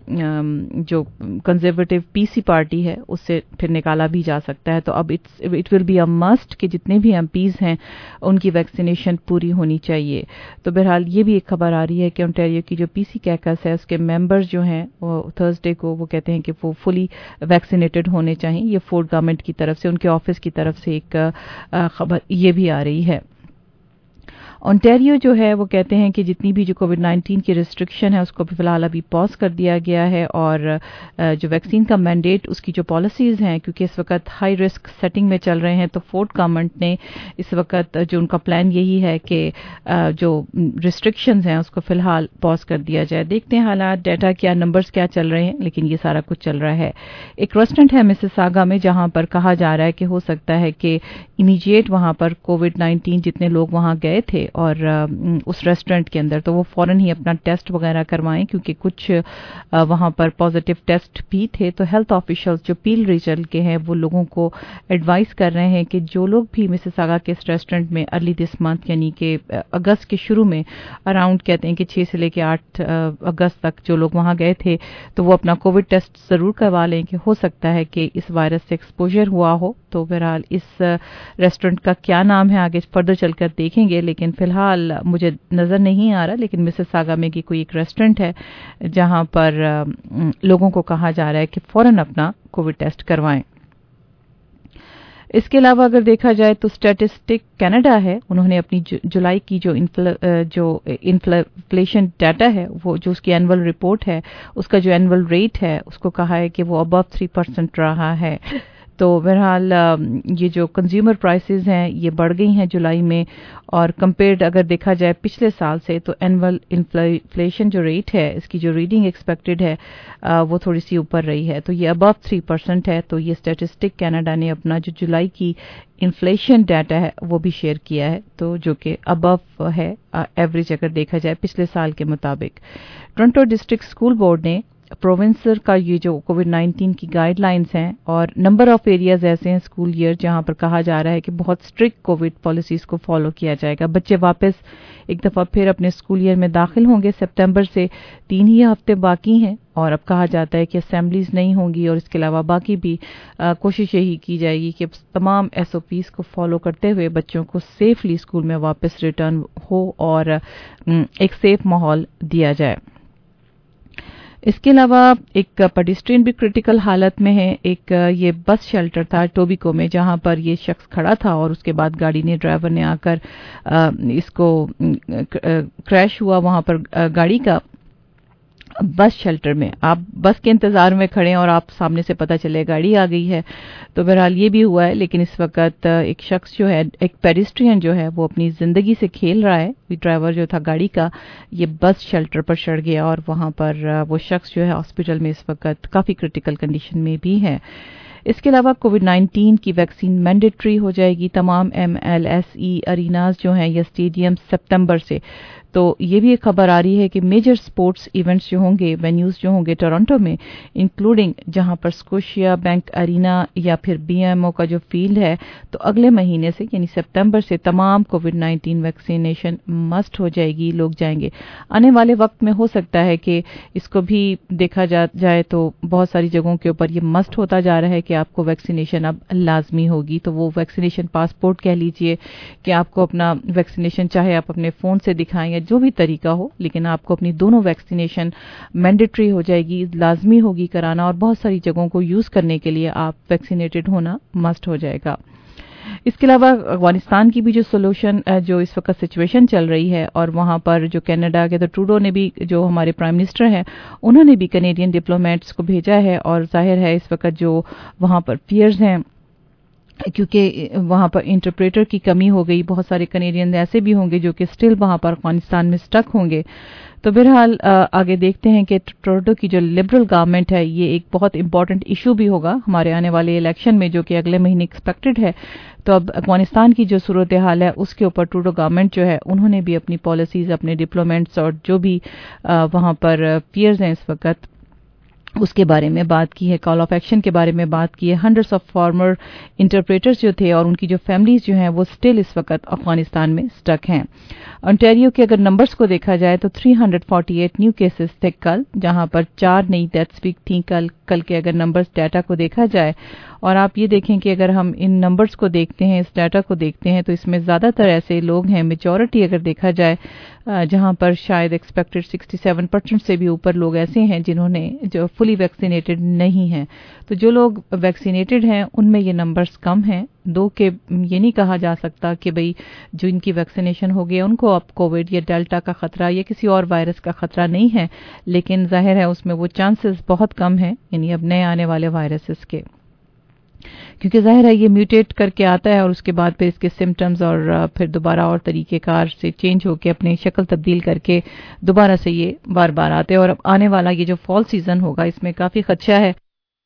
कंजर्वेटिव पीसी पार्टी है उससे फिर निकाला भी जा सकता है। तो अब it will be a must कि जितने भी एमपीज हैं उनकी वैक्सीनेशन पूरी होनी चाहिए। तो बहरहाल ये भी एक खबर आ रही है कि ओंटारियो की जो पीसी कैकस है उसके मेंबर्स जो हैं वो थर्सडे को वो कहते हैं कि वो फुली वैक्सीनेटेड होने चाहिए। ये फोर्ड गवर्नमेंट की तरफ से, उनके ऑफिस की तरफ से एक खबर ये भी आ रही है। ओंटारियो जो है वो कहते हैं कि जितनी भी जो कोविड-19 की रिस्ट्रिक्शन है उसको भी फिलहाल अभी पॉज कर दिया गया है और जो वैक्सीन का मैंडेट, उसकी जो पॉलिसीज हैं, क्योंकि इस वक्त हाई रिस्क सेटिंग में चल रहे हैं, तो फोर्ड गवर्नमेंट ने इस वक्त जो उनका प्लान यही है कि जो रिस्ट्रिक्शंस हैं उसको फिलहाल पॉज कर दिया जाए। देखते हैं हालात, डाटा क्या, नंबर्स क्या चल रहे हैं, लेकिन ये सारा कुछ चल रहा है। एक रेस्टोरेंट है मिसिसागा में जहां पर कहा जा रहा है कि हो सकता है कि इमीडिएट वहां पर कोविड-19 जितने लोग वहां गए थे और उस रेस्टोरेंट के अंदर, तो वो फौरन ही अपना टेस्ट वगैरह करवाएं, क्योंकि कुछ वहां पर पॉजिटिव टेस्ट भी थे। तो हेल्थ ऑफिशियल्स जो पील रीजन के हैं वो लोगों को एडवाइस कर रहे हैं कि जो लोग भी मिसिसागा के इस रेस्टोरेंट में अर्ली दिस मंथ यानी कि अगस्त के शुरू में अराउंड कहते हैं कि 6 से लेकर 8 अगस्त तक जो लोग वहां गए थे, तो वो अपना कोविड टेस्ट जरूर करवा लें कि हो सकता है कि इस वायरस से एक्सपोजर हुआ हो। तो बहरहाल इस रेस्टोरेंट का क्या नाम है आगे फर्दर चलकर देखेंगे, लेकिन फिलहाल मुझे नजर नहीं आ रहा, लेकिन मिसिसागा में की कोई एक रेस्टोरेंट है जहां पर लोगों को कहा जा रहा है कि फौरन अपना कोविड टेस्ट करवाएं। इसके अलावा अगर देखा जाए तो स्टैटिस्टिक कनाडा है, उन्होंने अपनी जुलाई की जो इन्फ्लेशन डाटा है, वो जो उसकी एनुअल रिपोर्ट है, उसका जो एनुअल रेट है उसको कहा है कि वो अबव 3% रहा है। तो बहरहाल ये जो कंज्यूमर प्राइसेस हैं ये बढ़ गई हैं जुलाई में, और कंपेयर्ड अगर देखा जाए पिछले साल से तो एनुअल इन्फ्लेशन जो रेट है, इसकी जो रीडिंग एक्सपेक्टेड है वो थोड़ी सी ऊपर रही है, तो ये अबव 3% है। तो ये स्टैटिस्टिक कनाडा ने अपना जो जुलाई की इन्फ्लेशन डाटा है वो भी शेयर किया है, तो जो कि अबव है एवरेज अगर देखा जाए पिछले साल के मुताबिक। टोरंटो डिस्ट्रिक्ट स्कूल बोर्ड ने प्रोविंसर का ये जो कोविड-19 की गाइडलाइंस हैं और नंबर ऑफ एरियाज ऐसे हैं स्कूल ईयर जहां पर कहा जा रहा है कि बहुत स्ट्रिक्ट कोविड पॉलिसीज को फॉलो किया जाएगा। बच्चे वापस एक दफा फिर अपने स्कूल ईयर में दाखिल होंगे। सितंबर से 3 ही हफ्ते बाकी हैं और अब कहा जाता है कि असेंबलीज नहीं होंगी और इसके अलावा बाकी भी कोशिश यही की जाएगी कि तमाम SOPs को फॉलो करते हुए बच्चों को सेफली स्कूल में वापस रिटर्न हो और एक सेफ माहौल दिया जाए। इसके अलावा एक पेडेस्ट्रियन भी क्रिटिकल हालत में है। एक ये बस शेल्टर था टोबिको में जहां पर ये शख्स खड़ा था और उसके बाद गाड़ी ने ड्राइवर ने आकर इसको क्रैश हुआ वहां पर गाड़ी का बस शेल्टर में। आप बस के इंतजार में खड़े हैं और आप सामने से पता चले गाड़ी आ गई है, तो बहरहाल ये भी हुआ है। लेकिन इस वक्त एक शख्स जो है, एक पेडेस्ट्रियन जो है, वो अपनी जिंदगी से खेल रहा है। ड्राइवर जो था गाड़ी का ये बस शेल्टर पर चढ़ गया और वहां पर वो शख्स जो है हॉस्पिटल में इस वक्त काफी क्रिटिकल कंडीशन में भी है। इसके अलावा कोविड-19 की वैक्सीन मैंडेटरी हो जाएगी तमाम MLSE अरीनाज जो हैं या स्टेडियम सितंबर से। तो ये भी एक खबर आ रही है कि मेजर स्पोर्ट्स इवेंट्स जो होंगे, वेन्यूज जो होंगे टोरंटो में, इंक्लूडिंग जहां पर स्कोशिया बैंक अरीना या फिर BMO का जो फील्ड है, तो अगले महीने से यानी सितंबर से तमाम कोविड-19 वैक्सीनेशन मस्ट हो जाएगी, लोग जाएंगे। आने वाले वक्त में हो सकता है कि इसको भी देखा जाए तो बहुत सारी जगहों के ऊपर ये मस्ट होता जा रहा है कि आपको वैक्सीनेशन अब लाजमी होगी। तो वो वैक्सीनेशन पासपोर्ट कह लीजिए कि आपको अपना वैक्सीनेशन चाहे आप अपने फोन से दिखाएं या जो भी तरीका हो, लेकिन आपको अपनी दोनों वैक्सीनेशन मैंडेटरी हो जाएगी, लाजमी होगी कराना, और बहुत सारी जगहों को यूज करने के लिए आप वैक्सीनेटेड होना मस्ट हो जाएगा। इसके अलावा अफगानिस्तान की भी जो सोल्यूशन जो इस वक्त सिचुएशन चल रही है, और वहां पर जो कनाडा के तो ट्रूडो ने भी, जो हमारे प्राइम मिनिस्टर हैं, उन्होंने भी कनेडियन डिप्लोमेट्स को भेजा है। और जाहिर है इस वक्त जो वहां पर फियर्स हैं, क्योंकि वहां पर इंटरप्रेटर की कमी हो गई, बहुत सारे कनेडियन ऐसे भी होंगे जो कि स्टिल वहां पर अफगानिस्तान में स्टक होंगे। तो बहरहाल आगे देखते हैं कि ट्रूडो की जो लिबरल गवर्नमेंट है, ये एक बहुत इंपॉर्टेंट इशू भी होगा हमारे आने वाले इलेक्शन में, जो कि अगले महीने एक्सपेक्टेड है। तो अब अफगानिस्तान की जो सूरत हाल है उसके ऊपर ट्रूडो गवर्नमेंट जो है उन्होंने भी अपनी पॉलिसीज, अपने डिप्लोमेट्स और जो भी वहां पर पीयर्स हैं इस वक्त, उसके बारे में बात की है, कॉल ऑफ एक्शन के बारे में बात की है। हंड्रेड्स ऑफ फॉर्मर इंटरप्रेटर्स जो थे और उनकी जो फैमिलीज जो हैं वो स्टिल इस वक्त अफगानिस्तान में स्टक हैं। ओंटारियो के अगर नंबर्स को देखा जाए तो 348 न्यू केसेस थे कल, जहां पर 4 नई डेथ्स भी थी कल के अगर नंबर्स डाटा को देखा जाए। और आप ये देखें कि अगर हम इन नंबर्स को देखते हैं, इस डाटा को देखते हैं, तो इसमें ज्यादातर ऐसे लोग हैं, मेजॉरिटी अगर देखा जाए, जहां पर शायद एक्सपेक्टेड 67% से भी ऊपर लोग ऐसे हैं जिन्होंने जो फुली वैक्सीनेटेड नहीं हैं। तो जो लोग वैक्सीनेटेड हैं उनमें ये नंबर्स कम हैं। दो के ये नहीं कहा जा सकता कि भाई जो इनकी वैक्सीनेशन हो गई उनको अब कोविड या डेल्टा का खतरा या किसी और वायरस का खतरा नहीं है, लेकिन जाहिर है उसमें वो चांसेस बहुत कम हैं, यानी अब नए आने वाले वायरसेस के, क्योंकि जाहिर है ये म्यूटेट करके आता है और उसके बाद फिर इसके सिम्टम्स और फिर दोबारा और तरीकेकार से चेंज होकर अपनी शक्ल तब्दील करके दोबारा से ये बार बार आते हैं। और अब आने वाला ये जो फॉल सीजन होगा इसमें काफी खदशा है।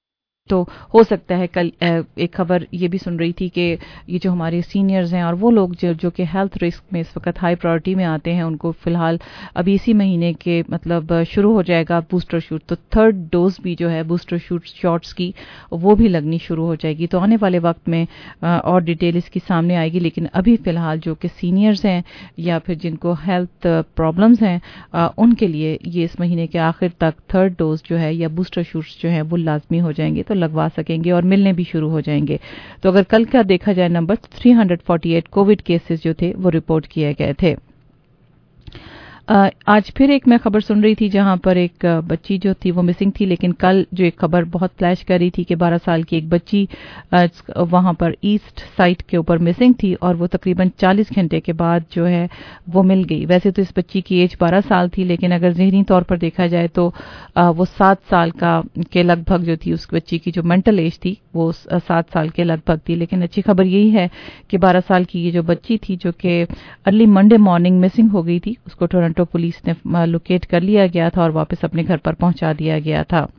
तो हो सकता है कल एक खबर ये भी सुन रही थी कि ये जो हमारे सीनियर्स हैं और वो लोग जो कि हेल्थ रिस्क में इस वक्त हाई प्रायोरिटी में आते हैं, उनको फिलहाल अभी इसी महीने के मतलब शुरू हो जाएगा बूस्टर शॉट। तो 3rd डोज भी जो है बूस्टर शॉट्स की वो भी लगनी शुरू हो जाएगी। तो आने वाले वक्त में और डिटेल इसकी सामने आएगी, लेकिन अभी फिलहाल जो कि सीनियर्स हैं या फिर जिनको हेल्थ प्रॉब्लम्स हैं उनके लिए ये इस महीने के आखिर तक 3rd डोज जो है या बूस्टर शॉट्स जो है वो लाजमी हो जाएंगे, तो लगवा सकेंगे और मिलने भी शुरू हो जाएंगे। तो अगर कल का देखा जाए नंबर 348 कोविड केसेस जो थे वो रिपोर्ट किए गए थे। आज फिर एक मैं खबर सुन रही थी जहां पर एक बच्ची जो थी वो मिसिंग थी, लेकिन कल जो एक खबर बहुत फ्लैश कर रही थी कि 12 साल की एक बच्ची वहां पर ईस्ट साइड के ऊपर मिसिंग थी और वो तकरीबन 40 घंटे के बाद जो है वो मिल गई। वैसे तो इस बच्ची की एज 12 साल थी, लेकिन अगर ज़हनी तौर पर देखा जाए तो वो 7 साल के लगभग जो थी उस बच्ची की जो मेंटल एज थी वो 7 साल के लगभग थी। लेकिन अच्छी खबर यही है कि 12 साल की ये जो बच्ची थी जो कि अर्ली मंडे मॉर्निंग मिसिंग हो गई थी, उसको टोरंटो पुलिस ने लोकेट कर लिया गया था और वापस अपने घर पर पहुंचा दिया गया था।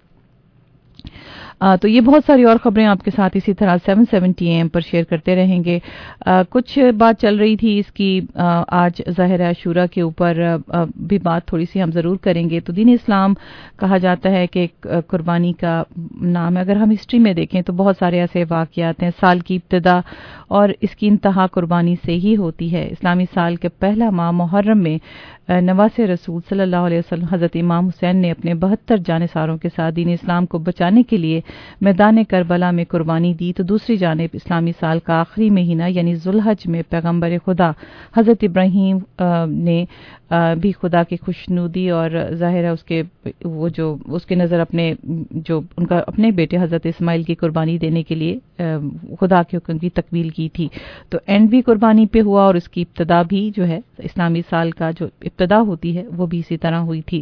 तो ये बहुत सारी और खबरें आपके साथ इसी तरह 770 AM पर शेयर करते रहेंगे। कुछ बात चल रही थी इसकी, आज ज़ाहिर है आशूरा के ऊपर भी बात थोड़ी सी हम ज़रूर करेंगे। तो दीन इस्लाम कहा जाता है कि कुर्बानी का नाम है। अगर हम हिस्ट्री में देखें तो बहुत सारे ऐसे वाक़यात हैं। साल की इब्तिदा और इसकी इंतहा कुर्बानी से ही होती है। इस्लामी साल के पहला माह मुहर्रम में नवासे रसूल सल्लल्लाहु अलैहि वसल्लम हज़रत इमाम हुसैन ने अपने 72 जानिसारों के साथ दीन इस्लाम को बचाने के लिए मैदान करबला में कुर्बानी दी। तो दूसरी जानिब इस्लामी साल का आखिरी महीना यानी जुल्हज में पैगम्बर खुदा हज़रत इब्राहीम ने भी खुदा की खुशनुदी और ज़ाहिर है उसके नज़र अपने जो उनका अपने बेटे हज़रत इस्माइल की कुर्बानी देने के लिए खुदा के हुक्म की तकमील की थी। तो एंड भी कुर्बानी पे हुआ और इसकी इब्तिदा भी जो है इस्लामी साल का जो इब्तिदा होती है वो भी इसी तरह हुई थी,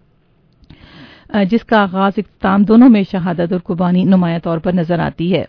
जिसका आगाज इख्तिताम दोनों में शहादत और कुर्बानी नुमाया तौर पर नजर आती है।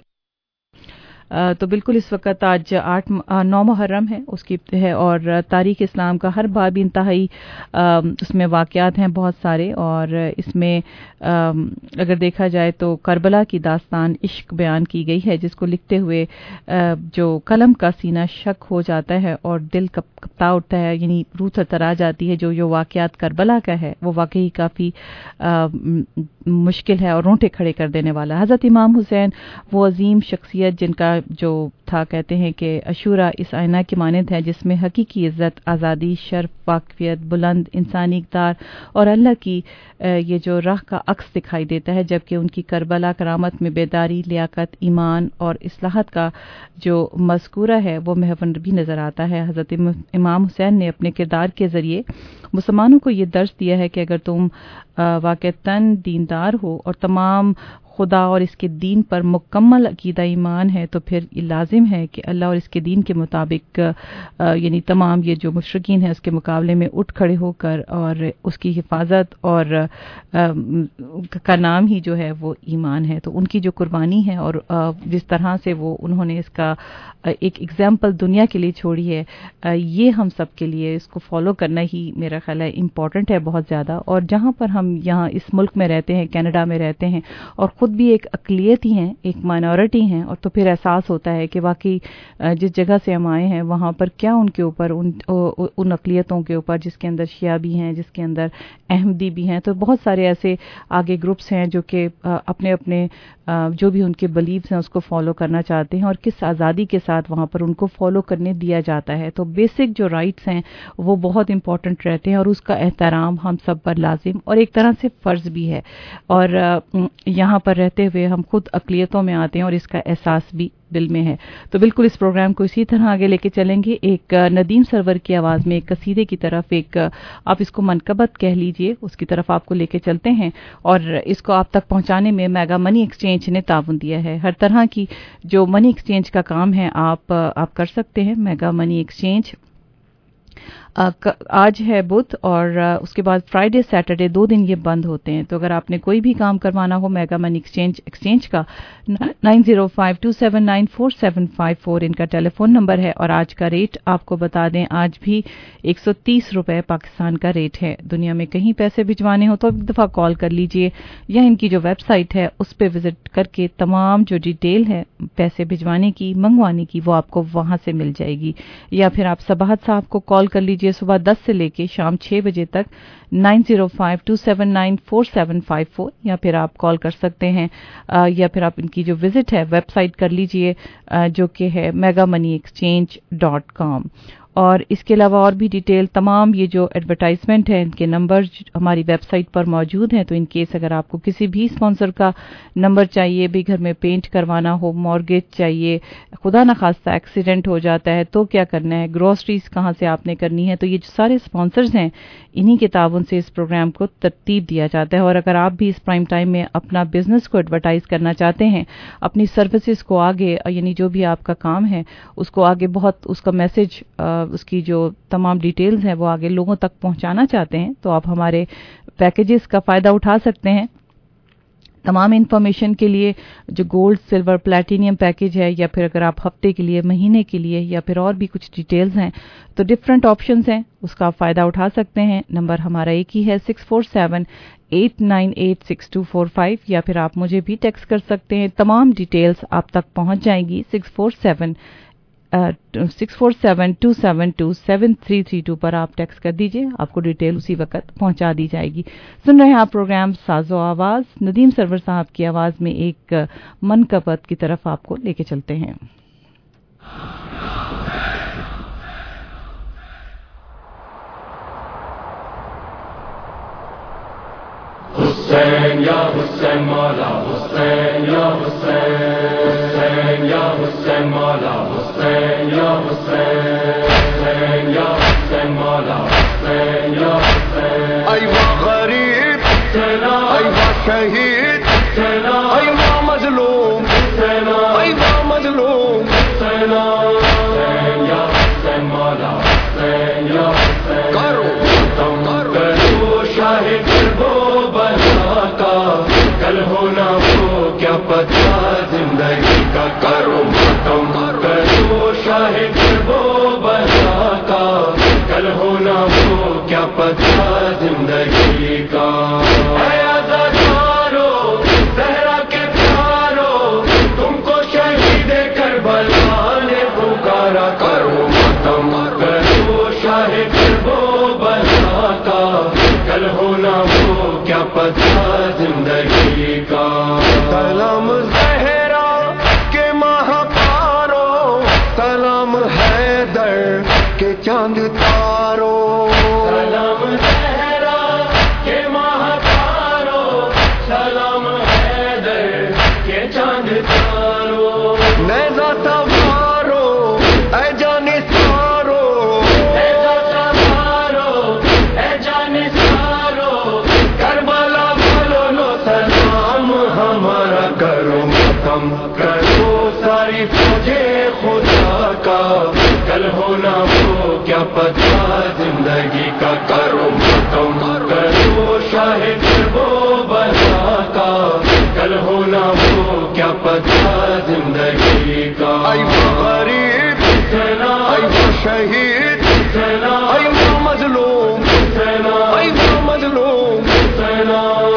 तो बिल्कुल इस वक्त आज 9 मुहर्रम है उसकी है और तारीख इस्लाम का हर बाब इंतहाई उसमें वाक़यात हैं बहुत सारे। और इसमें अगर देखा जाए तो करबला की दास्तान इश्क बयान की गई है, जिसको लिखते हुए जो कलम का सीना शक हो जाता है और दिल कपता उठता है, यानी रूह थरथरा जाती है। जो वाक़यात करबला का है वो वाकई काफ़ी मुश्किल है और रोंटे खड़े कर देने वाला। हज़रत इमाम हुसैन वो अजीम शख्सियत जिनका जो था, कहते हैं कि अशूरा इस आईना की मानद है जिसमें हकीकी इज़्ज़त, आज़ादी, शर्फ, वाक़फियत, बुलंद इंसानी इक़्तिदार और अल्लाह की ये जो राह का अक्स दिखाई देता है, जबकि उनकी करबला करामत में बेदारी, लियाकत, ईमान और इस्लाहत का जो मज़कूरा है वो महवन भी नज़र आता है। हज़रत इमाम हुसैन ने अपने किरदार के ज़रिए मुसलमानों को ये दर्स दिया है कि अगर तुम वाक़तन दीनदार हो और तमाम खुदा और इसके दीन पर मुकम्मल अकीदा ईमान है तो फिर ये लाजिम है कि अल्लाह और इसके दीन के मुताबिक यानी तमाम ये जो मुशरिकीन है उसके मुकाबले में उठ खड़े होकर और उसकी हिफाजत और का नाम ही जो है वो ईमान है। तो उनकी जो कुर्बानी है और जिस तरह से वो उन्होंने इसका एक एग्जाम्पल दुनिया के लिए छोड़ी है, ये हम सब के लिए इसको फॉलो करना ही मेरा ख्याल है इम्पॉर्टेंट है बहुत ज़्यादा। और जहाँ पर हम यहाँ इस मुल्क में रहते हैं, कनाडा में रहते हैं और खुद भी एक अक़लियत ही हैं, एक माइनॉरिटी हैं, और तो फिर एहसास होता है कि वाकई जिस जगह से हम आए हैं वहाँ पर क्या उनके ऊपर उन अक़लियतों के ऊपर जिसके अंदर शिया भी हैं, जिसके अंदर अहमदी भी हैं, तो बहुत सारे ऐसे आगे ग्रुप्स हैं जो कि अपने अपने जो भी उनके बिलीव्स हैं उसको फॉलो करना चाहते हैं और किस आज़ादी के साथ वहाँ पर उनको फॉलो करने दिया जाता है। तो बेसिक जो राइट्स हैं वो बहुत इंपॉर्टेंट रहते हैं और उसका एहतराम हम सब पर लाजिम और एक तरह से फ़र्ज़ भी है। और यहाँ पर रहते हुए हम खुद अक़लियतों में आते हैं और इसका एहसास भी दिल में है। तो बिल्कुल इस प्रोग्राम को इसी तरह आगे लेके चलेंगे, एक नदीम सरवर की आवाज़ में एक कसीदे की तरफ, एक आप इसको मनकबत कह लीजिए, उसकी तरफ आपको लेके चलते हैं। और इसको आप तक पहुंचाने में मेगा मनी एक्सचेंज ने ताउन दिया है। हर तरह की जो मनी एक्सचेंज का काम है आप कर सकते हैं। मेगा मनी एक्सचेंज आज है बुध और उसके बाद फ्राइडे सैटरडे 2 दिन ये बंद होते हैं। तो अगर आपने कोई भी काम करवाना हो मेगा मनी एक्सचेंज का 9052794754 इनका टेलीफोन नंबर है। और आज का रेट आपको बता दें, आज भी 130 रुपए पाकिस्तान का रेट है। दुनिया में कहीं पैसे भिजवाने हो तो एक दफ़ा कॉल कर लीजिए या इनकी जो वेबसाइट है उस पर विजिट करके तमाम जो डिटेल है पैसे भिजवाने की, मंगवाने की, वो आपको वहां से मिल जाएगी। या फिर आप सबाहत साहब को कॉल कर लीजिए सुबह 10 से लेके शाम 6 बजे तक 9052794754, या फिर आप कॉल कर सकते हैं या फिर आप इनकी जो विजिट है वेबसाइट कर लीजिए जो कि है megamoneyexchange.com। और इसके अलावा और भी डिटेल तमाम ये जो एडवर्टाइजमेंट है इनके नंबर हमारी वेबसाइट पर मौजूद हैं। तो इन केस अगर आपको किसी भी स्पॉन्सर का नंबर चाहिए, भी घर में पेंट करवाना हो, मॉर्गेज चाहिए, खुदा न खास्ता एक्सीडेंट हो जाता है तो क्या करना है, ग्रोसरीज कहाँ से आपने करनी है, तो ये जो सारे स्पॉन्सर्स हैं इन्हीं के ताउन से इस प्रोग्राम को तरतीब दिया जाता है। और अगर आप भी इस प्राइम टाइम में अपना बिजनेस को एडवर्टाइज करना चाहते हैं, अपनी सर्विसेज को आगे यानी जो भी आपका काम है उसको आगे बहुत उसका मैसेज उसकी जो तमाम डिटेल्स हैं वो आगे लोगों तक पहुंचाना चाहते हैं तो आप हमारे पैकेजेस का फ़ायदा उठा सकते हैं। तमाम इन्फॉर्मेशन के लिए जो गोल्ड, सिल्वर, प्लैटिनियम पैकेज है या फिर अगर आप हफ्ते के लिए, महीने के लिए या फिर और भी कुछ डिटेल्स हैं तो डिफरेंट ऑप्शंस हैं, उसका आप फ़ायदा उठा सकते हैं। नंबर हमारा एक ही है 647-898-6245 या फिर आप मुझे भी टेक्स्ट कर सकते हैं। तमाम डिटेल्स आप तक पहुंच जाएंगी 647-272-7332 पर आप टेक्स्ट कर दीजिए, आपको डिटेल उसी वक्त पहुंचा दी जाएगी। सुन रहे हैं आप प्रोग्राम साजो आवाज, नदीम सरवर साहब की आवाज में एक मनकबत की तरफ आपको लेके चलते हैं। हुसैन या हुसैन मौला हुसैन या हुसैन, हुसैन या हुसैन मौला हुसैन या हुसैन, हुसैन या हुसैन मौला हुसैन या हुसैन। ऐ वो गरीब ऐ वो शहीद ऐ वो मजलूम ऐ वो मजलूम, हुसैन या हुसैन मौला हुसैन या हुसैन। करो करो शाहिद वो बना का, कल होना वो क्या पता जिंदगी का। करो मातम करो शाहिद वो बना का, कल होना वो क्या पता जिंदगी का। ऐ आज़ादारो सहरा के प्यारो, तुमको शहीद करबला ने पुकारा। करो मातम करो शाहिद वो बना का, कल होना वो क्या पता जिंदगी का। सलाम ज़हरा के महापारो, सलाम हैदर के चांद तारो, सलाम ज़हरा के महापारो, सलाम हैदर के चांद तारो। नैज़ा सवारो ऐ जाने सारो, नैज़ा सवारो ऐ जाने सारो, करबला बोलो लो सलाम हमारा। करो मातम करो सारी फौजे खुदा का, कल होना वो क्या पता जिंदगी का। करो मातम करो शाहिद वो बना का, कल होना वो क्या पता जिंदगी का। ऐ वो गरीब ऐ वो शहीद ऐ वो मजलूम ऐ वो मजलूम, हुसैन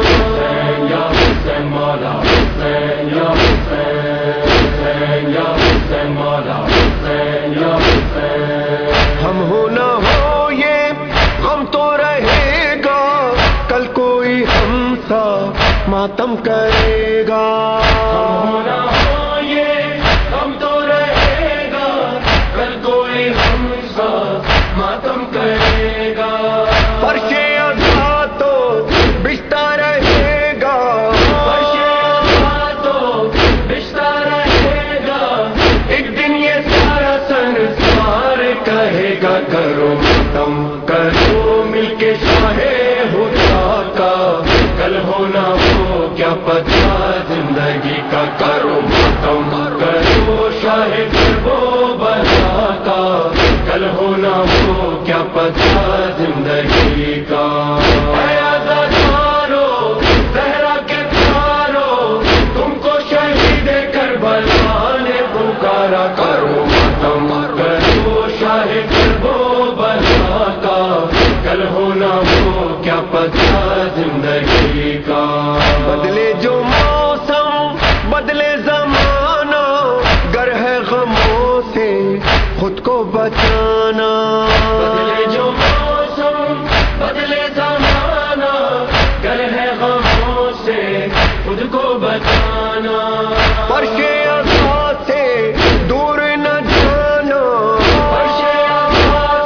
या हुसैन मौला हुसैन या हुसैन, हुसैन या हुसैन मौला हुसैन या हुसैन। हम हो न हो ये गम तो रहेगा, कल कोई हमसा मातम करेगा। हम हो न हो ये गम तो रहेगा, कल कोई हमसा मातम करेगा। फर्शे अज़ा तो बिछता रहेगा, फर्शे अज़ा तो बिछता रहेगा, एक दिन ये सारा संसार कहेगा। करो मातम करो मिलके शाहे हुदा का, कल होना वो क्या पता जिंदगी का। करो मातम करो शाहिद वो बना का, कल होना वो क्या पता जिंदगी का। ऐ आज़ादारो सहरा के प्यारो, तुमको शहीद करबला ने पुकारा। करो मातम करो शाहिद वो बना का, कल होना वो क्या पता जिंदगी का। बदले जो मौसम बदले जमाना, गर है गमों से खुद को बचाना। बदले जो मौसम बदले जमाना, गर है गमों से खुद को बचाना। फर्शे अज़ा से दूर न जाना, फर्शे अज़ा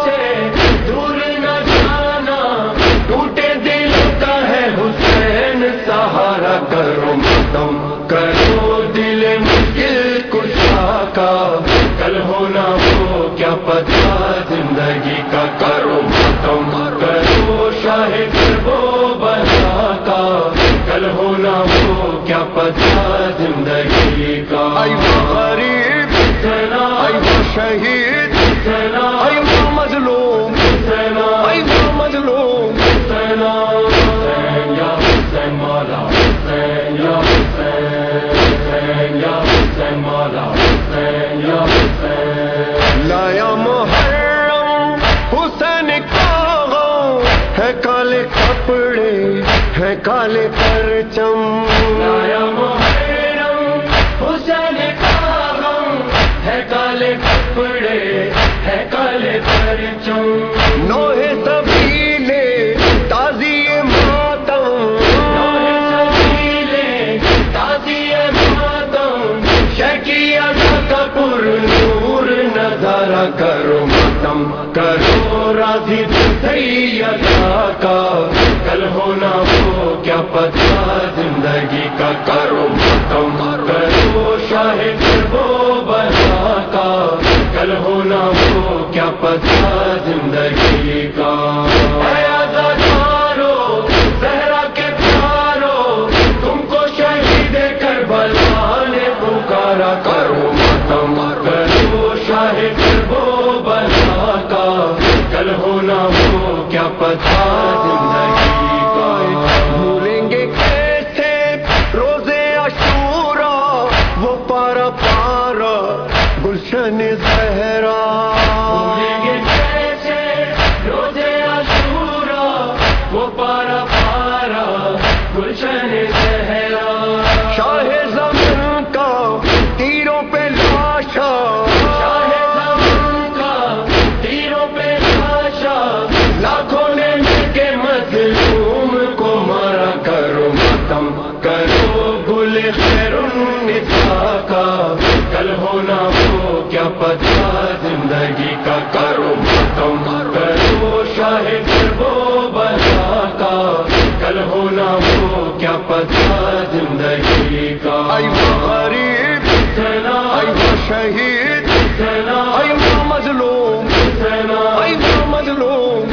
نظارہ کرو ماتم کرو دل مشکل کشا کا کل ہونا ہو کیا پتا زندگی کا کرو ماتم کرو شاہد وہ بنا کا کل ہونا ہو کیا پتا زندگی کا اے وہ غریب اے وہ شہید اے وہ مظلوم اے وہ مظلوم یا حسین مولا حسین یا حسین یا حسین مولا حسین یا حسین لایا محرم حسین کا غم ہے کالے کپڑے ہے کالے پرچم لایا محرم حسین کا غم ہے کالے کپڑے ہے کالے پرچم نوحے سبیلے تازیے ماتم نوحے سبیلے تازیے ماتم شکی ادا کا پر نور نظارہ کرو ماتم کرو راضی سیدہ کا کل ہونا ہو کیا پتا زندگی کا کرو ماتم کرو شاہد وہ بنا کا کل ہونا ہو کیا پتا زندگی کا اے آزادارو زہرا کے پیارو تم کو شہید کربلا نے پکارا کرو ماتم کرو شاہد وہ بنا کا کل ہونا ہو کیا پتا زندگی کا بھولیں گے کیسے روزے عاشورا وہ پارا پارا گلشن زہرا بھولیں گے کیسے روزے عاشورا وہ پارا پارا گلشن زہرا شاہ زمین کا تیروں پہ لاشا شاہ زمین کا تیروں پہ لاشا لاکھوں نے مل کے مظلوم کو مارا کرو ماتم کرو گل خیر النساء کا کل ہونا ہو کیا پتا زندگی کا کرو ماتم کرو شاہد وہ بنا کا کل ہونا ہو کیا پتا زندگی کا اے وہ غریب اے وہ شہید اے وہ مظلوم اے وہ مظلوم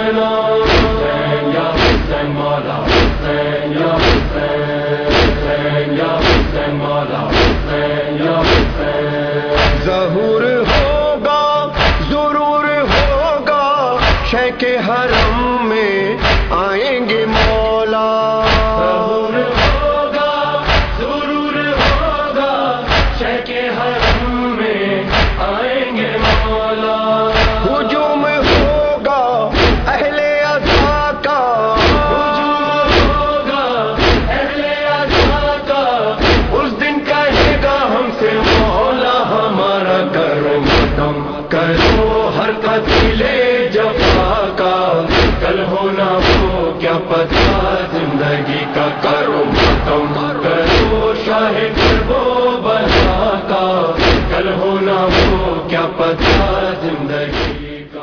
یا حسین مولا حسین یا حسین یا حسین مولا حسین یا حسین ظہور ہوگا ضرور ہوگا شے کے حرم میں آئیں گے مولا ظہور ہوگا ضرور ہوگا شے کے حرم میں آئیں گے مولا ہجوم ہوگا اہل عزا کا ہجوم ہوگا اہل عزا کا اس دن کہے گا ہم سے مولا ہمارا کرو ماتم کرو ہر قتل جفا کا کل ہونا ہو کیا پتا زندگی کا کرو ماتم کرو شاہد وہ بنا کا کل ہونا ہو کیا پتا زندگی کا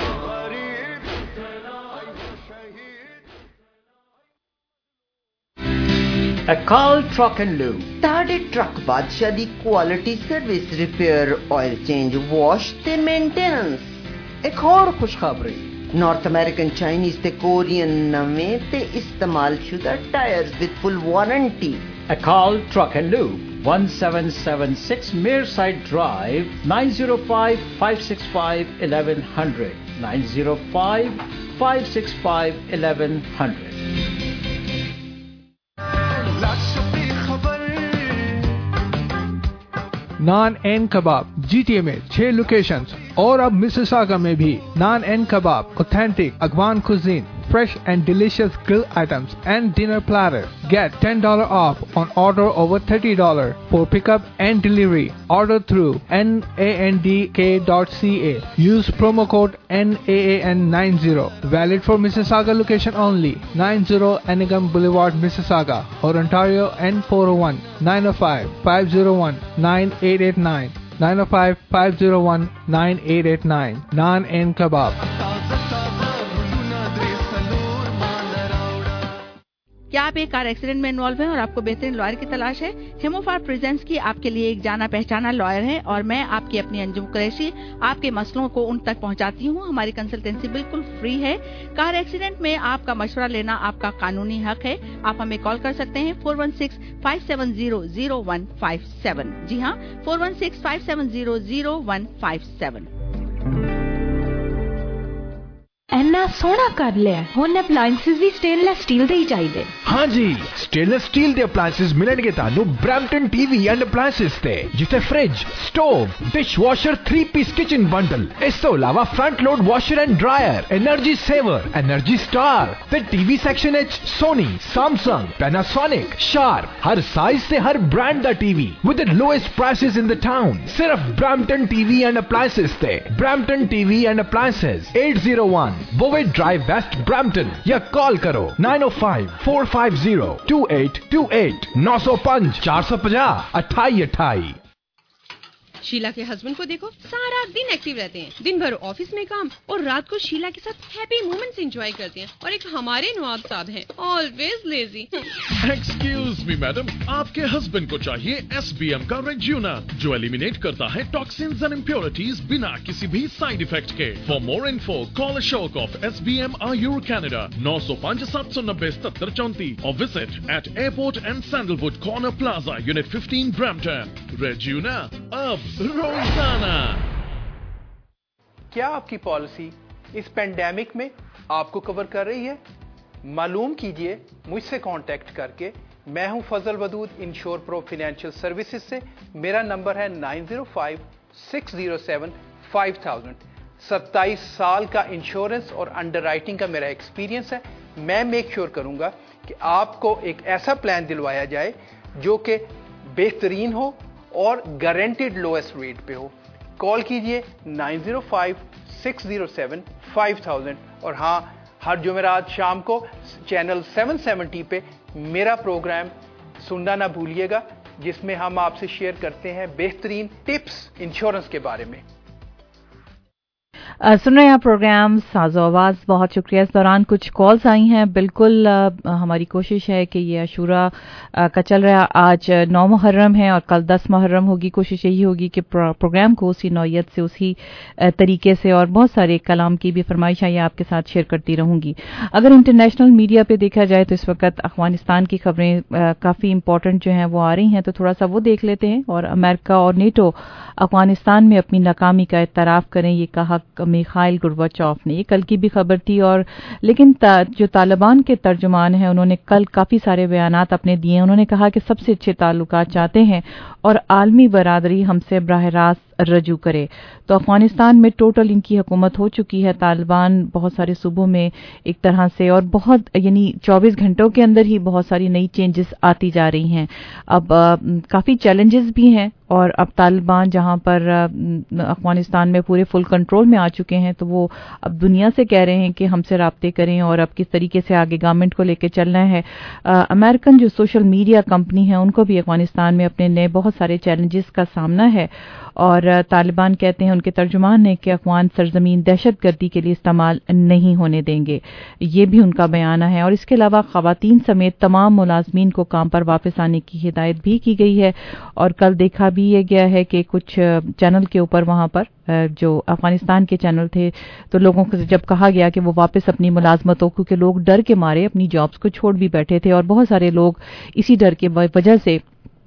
Akal Truck and Lube. Tade Truck Badshah di quality service repair, oil change, wash te maintenance. ایک اور خوشخبری نارتھ امریکن چائنیز تے کورین نویں تے استعمال شدہ tyres with full warranty. Akal Truck and Lube, 1776 Mearside Drive, 905-565-1100, 905-565-1100. Naan and Kabab G T A میں 6 locations اور اب مسیساگا میں بھی. نان اینڈ کباب authentic Afghan cuisine, fresh and delicious grill items and dinner platter. Get $10 off on order over $30 for pickup and delivery. Order through nandk.ca. Use promo code NAAN90. Valid for Mississauga location only. 90 Anigam Boulevard, Mississauga, or Ontario N401 905-501-9889. 905-501-9889. Naan and Kebab. क्या आप एक car accident में involve हैं और आपको बेहतरीन lawyer की तलाश है? हिमोफार प्रेजेंट्स की आपके लिए एक जाना पहचाना लॉयर है और मैं आपकी अपनी अंजुम कुरैशी आपके मसलों को उन तक पहुंचाती हूं। हमारी कंसल्टेंसी बिल्कुल फ्री है। कार एक्सीडेंट में आपका मशवरा लेना आपका कानूनी हक है। आप हमें कॉल कर सकते हैं 416-570-0157। जी हाँ, 416-570-0157। ਇੰਨਾ ਸੋਹਣਾ ਕਰ ਲਿਆ, ਹੁਣ ਅਪਲਾਈਐਂਸਿਸ ਵੀ ਸਟੇਨਲੈਸ ਸਟੀਲ ਦੇ ਹੀ ਚਾਹੀਦੇ। ਹਾਂਜੀ, ਸਟੇਨਲੈਸ ਸਟੀਲ ਦੇ ਅਪਲਾਈਐਂਸਿਸ ਮਿਲਣਗੇ ਤੁਹਾਨੂੰ ਬ੍ਰੈਂਪਟਨ ਟੀਵੀ ਐਂਡ ਅਪਲਾਈਐਂਸਿਸ ਤੇ, ਜਿੱਥੇ fridge, stove, dishwasher 3 piece kitchen bundle, ਇਸ ਤੋਂ ਇਲਾਵਾ front load washer and dryer, energy saver, energy star ਤੇ ਟੀਵੀ ਸੈਕਸ਼ਨ ਵਿੱਚ ਸੋਨੀ, ਸੈਮਸੰਗ, ਪੈਨਾਸੋਨਿਕ, ਸ਼ਾਰਪ, ਹਰ ਸਾਈਜ਼ ਤੇ ਹਰ ਬ੍ਰਾਂਡ ਦਾ TV with the lowest prices in the town. ਸਿਰਫ ਬ੍ਰੈਂਪਟਨ ਟੀਵੀ ਐਂਡ ਅਪਲਾਈਐਂਸਿਸ ਤੇ। Brampton TV and appliances 801 Bovett Drive West Brampton या call करो 905-450-2828 905 450 2828। शीला के हस्बैंड को देखो, सारा दिन एक्टिव रहते हैं, दिन भर ऑफिस में काम और रात को शीला के साथ हैप्पी मोमेंट्स एंजॉय करते हैं। और एक हमारे नवाब साहब हैं, always lazy. Excuse me madam, आपके हस्बैंड को चाहिए SBM का रेज्यूना, जो एलिमिनेट करता है टॉक्सिन्स एंड इम्प्योरिटीज बिना किसी भी साइड इफेक्ट के। For more info call Ashok of SBM Ayur Canada 905 790 7734 और visit at airport and sandalwood corner plaza unit 15 Brampton. रेज्यूना अब रोजाना। क्या आपकी पॉलिसी इस पेंडेमिक में आपको कवर कर रही है? मालूम कीजिए मुझसे कांटेक्ट करके। मैं हूं Fazal Wadood, insure pro financial services से। मेरा नंबर है 905-607-5000। 27 साल का इंश्योरेंस और अंडरराइटिंग का मेरा एक्सपीरियंस है। मैं मेक श्योर करूंगा कि आपको एक ऐसा प्लान दिलवाया जाए जो कि बेहतरीन हो और गारंटेड लोएस्ट रेट पे हो। कॉल कीजिए 905-607-5000। और हाँ, हर जुमेरात शाम को चैनल 770 पे मेरा प्रोग्राम सुनना ना भूलिएगा, जिसमें हम आपसे शेयर करते हैं बेहतरीन टिप्स इंश्योरेंस के बारे में। सुन रहे हैं प्रोग्राम साज़ो आवाज़। बहुत शुक्रिया। इस दौरान कुछ कॉल्स आई हैं। बिल्कुल हमारी कोशिश है कि ये अशूरा का चल रहा, आज 9 मुहर्रम है और कल 10 मुहर्रम होगी। कोशिश यही होगी कि प्रोग्राम को उसी नौयत से, उसी तरीके से और बहुत सारे कलाम की भी फरमाइशें ये आपके साथ शेयर करती रहूंगी। अगर इंटरनेशनल मीडिया पे देखा जाए तो इस वक्त अफगानिस्तान की खबरें काफ़ी इंपॉर्टेंट जो हैं वो आ रही हैं, तो थोड़ा सा वो देख लेते हैं। और अमेरिका और नेटो अफगानिस्तान में अपनी नाकामी का इतराफ़ करें, ये कहा मिखाइल गुर्बाचोफ ने। ये कल की भी खबर थी। और लेकिन जो तालिबान के तर्जुमान हैं, उन्होंने कल काफ़ी सारे बयानात अपने दिए। उन्होंने कहा कि सबसे अच्छे ताल्लुकात चाहते हैं और आलमी बरादरी हमसे बराह रास्त रजू करे। तो अफगानिस्तान में टोटल इनकी हुकूमत हो चुकी है। तालिबान बहुत सारे सूबों में एक तरह से, और बहुत यानी 24 घंटों के अंदर ही बहुत सारी नई चेंजेस आती जा रही हैं। अब काफ़ी चैलेंजेस भी हैं। और अब तालिबान जहां पर अफगानिस्तान में पूरे फुल कंट्रोल में आ चुके हैं, तो वो अब दुनिया से कह रहे हैं कि हमसे राब्ते करें और अब किस तरीके से आगे गवर्नमेंट को लेकर चलना है। अमेरिकन जो सोशल मीडिया कंपनी है, उनको भी अफगानिस्तान में अपने नए बहुत सारे चैलेंजेस का सामना है। और तालिबान कहते हैं, उनके तर्जुमान ने, कि अफगान सरजमीन दहशतगर्दी के लिए इस्तेमाल नहीं होने देंगे। ये भी उनका बयान है। और इसके अलावा खवातीन समेत तमाम मुलाजमीन को काम पर वापस आने की हिदायत भी की गई है। और कल देखा भी ये गया है कि कुछ चैनल के ऊपर, वहां पर जो अफगानिस्तान के चैनल थे, तो लोगों को जब कहा गया कि वो वापस अपनी मुलाजमतों, क्योंकि लोग डर के मारे अपनी जॉब्स को छोड़ भी बैठे थे और बहुत सारे लोग इसी डर के वजह से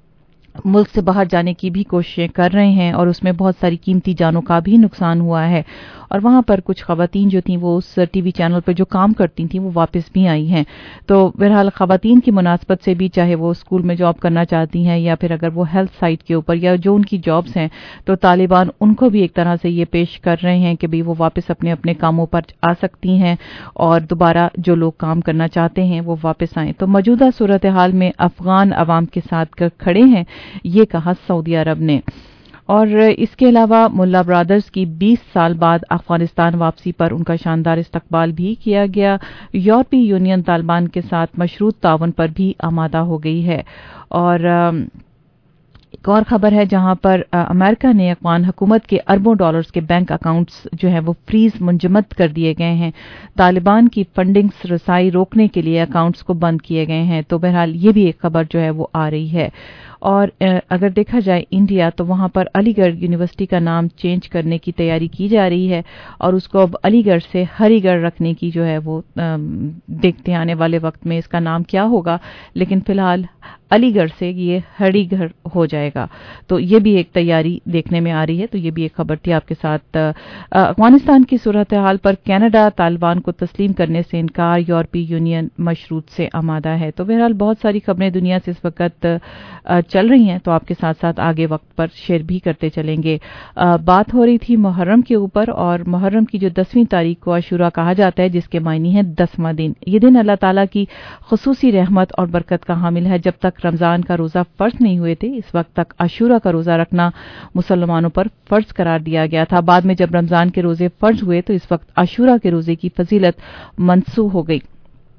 मुल्क से बाहर जाने की भी कोशिशें कर रहे हैं और उसमें बहुत सारी कीमती जानों का भी नुकसान हुआ है। और वहां पर कुछ खवातीन जो थी वो उस टीवी चैनल पर जो काम करती थी वो वापस भी आई हैं। तो बहरहाल खवातीन की मुनासबत से भी, चाहे वो स्कूल में जॉब करना चाहती हैं या फिर अगर वो हेल्थ साइट के ऊपर या जो उनकी जॉब्स हैं, तो तालिबान उनको भी एक तरह से ये पेश कर रहे हैं कि भाई वो वापस अपने अपने कामों पर आ सकती हैं और दोबारा जो लोग काम करना चाहते हैं वो वापस आएं। तो मौजूदा सूरत हाल में अफगान अवाम के साथ खड़े हैं, ये कहा सऊदी अरब ने। और इसके अलावा मुल्ला ब्रदर्स की 20 साल बाद अफगानिस्तान वापसी पर उनका शानदार इस्तकबाल भी किया गया। यूरोपीय यूनियन तालिबान के साथ मशरूत ताउन पर भी आमादा हो गई है। और एक और खबर है जहां पर अमेरिका ने अफगान हुकूमत के अरबों डॉलर्स के बैंक अकाउंट्स जो है वो फ्रीज मुंजमद कर दिए गए हैं। तालिबान की फंडिंग्स रसाई रोकने के लिए अकाउंट्स को बंद किए गए हैं। तो बहरहाल ये भी एक खबर जो है वो आ रही है। और अगर देखा जाए इंडिया, तो वहां पर अलीगढ़ यूनिवर्सिटी का नाम चेंज करने की तैयारी की जा रही है और उसको अब अलीगढ़ से हरिगढ़ रखने की जो है वो देखते हैं आने वाले वक्त में इसका नाम क्या होगा, लेकिन फिलहाल अलीगढ़ से ये हरिगढ़ हो जाएगा। तो ये भी एक तैयारी देखने में आ रही है। तो ये भी एक खबर थी आपके साथ। अफगानिस्तान की सूरत हाल पर कनाडा तालिबान को तस्लीम करने से इनकार, यूरोपीय यूनियन मशरूत से आमादा है। तो बहरहाल बहुत सारी खबरें दुनिया से इस वक्त चल रही हैं, तो आपके साथ साथ आगे वक्त पर शेयर भी करते चलेंगे। बात हो रही थी मुहर्रम के ऊपर, और मुहर्रम की जो 10वीं तारीख को आशूरा कहा जाता है, जिसके मायने है 10वां दिन। ये दिन अल्लाह ताला की खुसूसी रहमत और बरकत का हामिल है। जब तक रमजान का रोजा फर्ज नहीं हुए थे, इस वक्त तक आशूरा का रोजा रखना मुसलमानों पर फर्ज करार दिया गया था। बाद में जब रमजान के रोजे फर्ज हुए तो इस वक्त आशूरा के रोजे की फजीलत मनसूख हो गई।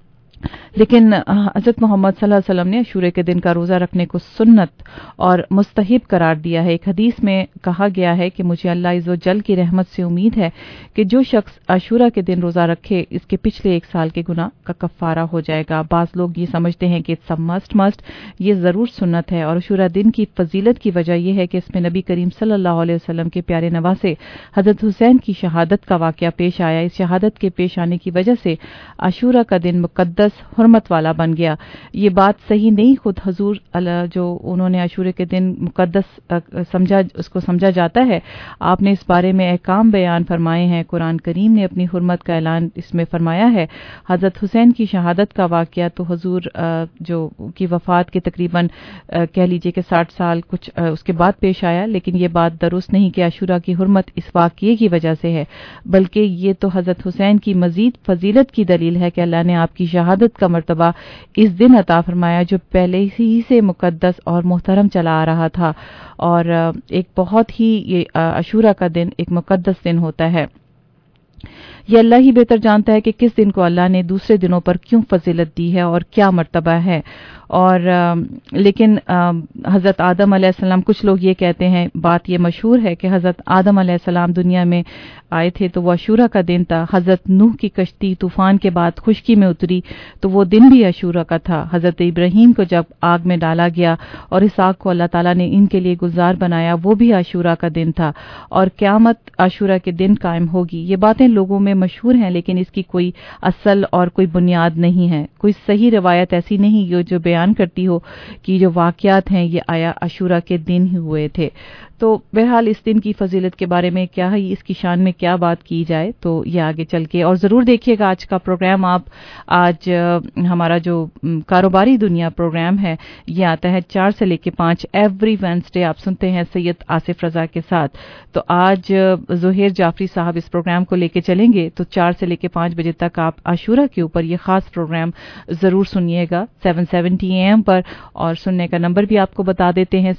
लेकिन हज़रत मोहम्मद सल्लल्लाहु अलैहि वसल्लम ने अशूरे के दिन का रोज़ा रखने को सुन्नत और मुस्तहिब करार दिया है। एक हदीस में कहा गया है कि मुझे अल्लाह इज़्ज़ो जल की रहमत से उम्मीद है कि जो शख्स अशूरा के दिन रोज़ा रखे, इसके पिछले 1 साल के गुनाह का कफ़ारा हो जाएगा। बाज़ लोग ये समझते हैं कि इट्स मस्ट, ये ज़रूर सुन्नत है। और अशूरा दिन की फजीलत की वजह यह है कि इसमें नबी करीम सल्लल्लाहु अलैहि वसल्लम के प्यारे नवासे हज़रत हुसैन की शहादत का वाक़या पेश आया। इस शहादत के पेश आने की वजह से आशूरा का दिन मुक़द्दस हुर्मत वाला बन गया। ये बात सही नहीं, खुद हजूर जो उन्होंने आशूरे के दिन मुक़द्दस समझा, उसको समझा जाता है। आपने इस बारे में अहकाम बयान फरमाए हैं। कुरान करीम ने अपनी हुर्मत का ऐलान इसमें फरमाया है। हज़रत हुसैन की शहादत का वाक़या तो हजूर जो की वफ़ात के तकरीबन कह लीजिए कि 60 साल कुछ उसके बाद पेश आया, लेकिन ये बात दुरुस्त नहीं कि आशूरा की हुर्मत इस वाक़ये की वजह से है, बल्कि ये तो हज़रत हुसैन की मज़ीद फजीलत की दलील है कि अल्लाह ने आपकी शहादत का मर्तबा इस दिन अता फरमाया जो पहले ही से मुकद्दस और मुहतरम चला आ रहा था। और एक बहुत ही ये आशूरा का दिन एक मुकद्दस दिन होता है। ये अल्लाह ही बेहतर जानता है कि किस दिन को अल्लाह ने दूसरे दिनों पर क्यों फजीलत दी है और क्या मर्तबा है। और लेकिन हज़रत आदम अलैहिस्सलाम, कुछ लोग ये कहते हैं, बात ये मशहूर है कि हज़रत आदम अलैहिस्सलाम दुनिया में आए थे तो वो अशूरा का दिन था। हज़रत नूह की कश्ती तूफान के बाद खुश्की में उतरी तो वो दिन भी अशूरा का था। हज़रत इब्राहीम को जब आग में डाला गया और इस आग को अल्लाह ताला ने इनके लिए गुलजार बनाया, वो भी अशूरा का दिन था। और क़यामत अशूरा के दिन कायम होगी। ये बातें लोगों में मशहूर हैं, लेकिन इसकी कोई असल और कोई बुनियाद नहीं है। कोई सही रिवायत ऐसी नहीं जो बयान करती हो कि जो वाक़यात हैं ये आया अशूरा के दिन ही हुए थे। तो बहरहाल इस दिन की फजीलत के बारे में क्या है, इसकी शान में क्या बात की जाए, तो ये आगे चल के और ज़रूर देखिएगा आज का प्रोग्राम। आप आज हमारा जो कारोबारी दुनिया प्रोग्राम है ये आता है 4 से लेकर 5 एवरी वेडनेसडे। आप सुनते हैं सैयद आसिफ रजा के साथ। तो आज ज़ोहेर जाफरी साहब इस प्रोग्राम को लेके चलेंगे, तो 4 से लेकर 5 बजे तक आप आशूरा के ऊपर ये खास प्रोग्राम ज़रूर सुनिएगा 770 AM पर। और सुनने का नंबर भी आपको बता देते हैं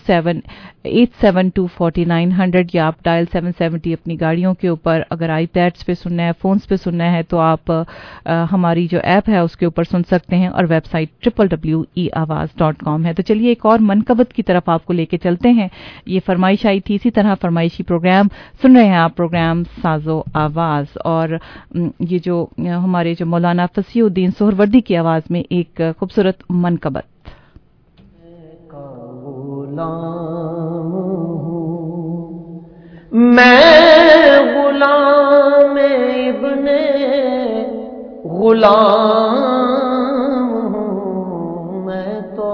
647-872-4900 या आप डायल 770 अपनी गाड़ियों के ऊपर। अगर आईपैड्स पे सुनना है, फोन्स पे सुनना है तो आप हमारी जो ऐप है उसके ऊपर सुन सकते हैं और वेबसाइट www.eawaz.com है। तो चलिए एक और मनकबत की तरफ आपको लेके चलते हैं। ये फरमाइश आई थी, इसी तरह फरमाइशी प्रोग्राम सुन रहे हैं आप, प्रोग्राम साजो आवाज़। और ये जो हमारे जो मौलाना फसीउद्दीन सोहरवर्दी की आवाज़ में एक खूबसूरत मनकबत। मैं गुलाम इब्ने गुलाम हूँ, मैं तो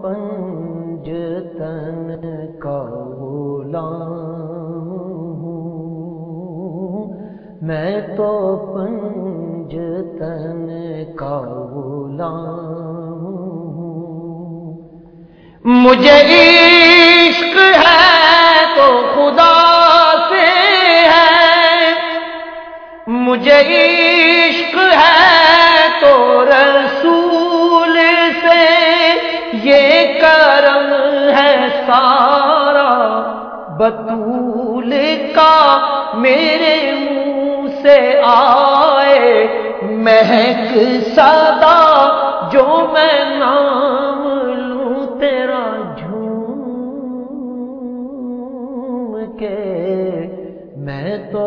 पंजतन का गुलाम हूँ, मैं तो पंजतन का गुलाम हूँ। मुझे इश्क है तो खुदा से है, मुझे इश्क है तो रसूल से, ये करम है सारा बतूल का मेरे मुंह से आए महक सदा जो मैं नाम लूं तेरा झूम تو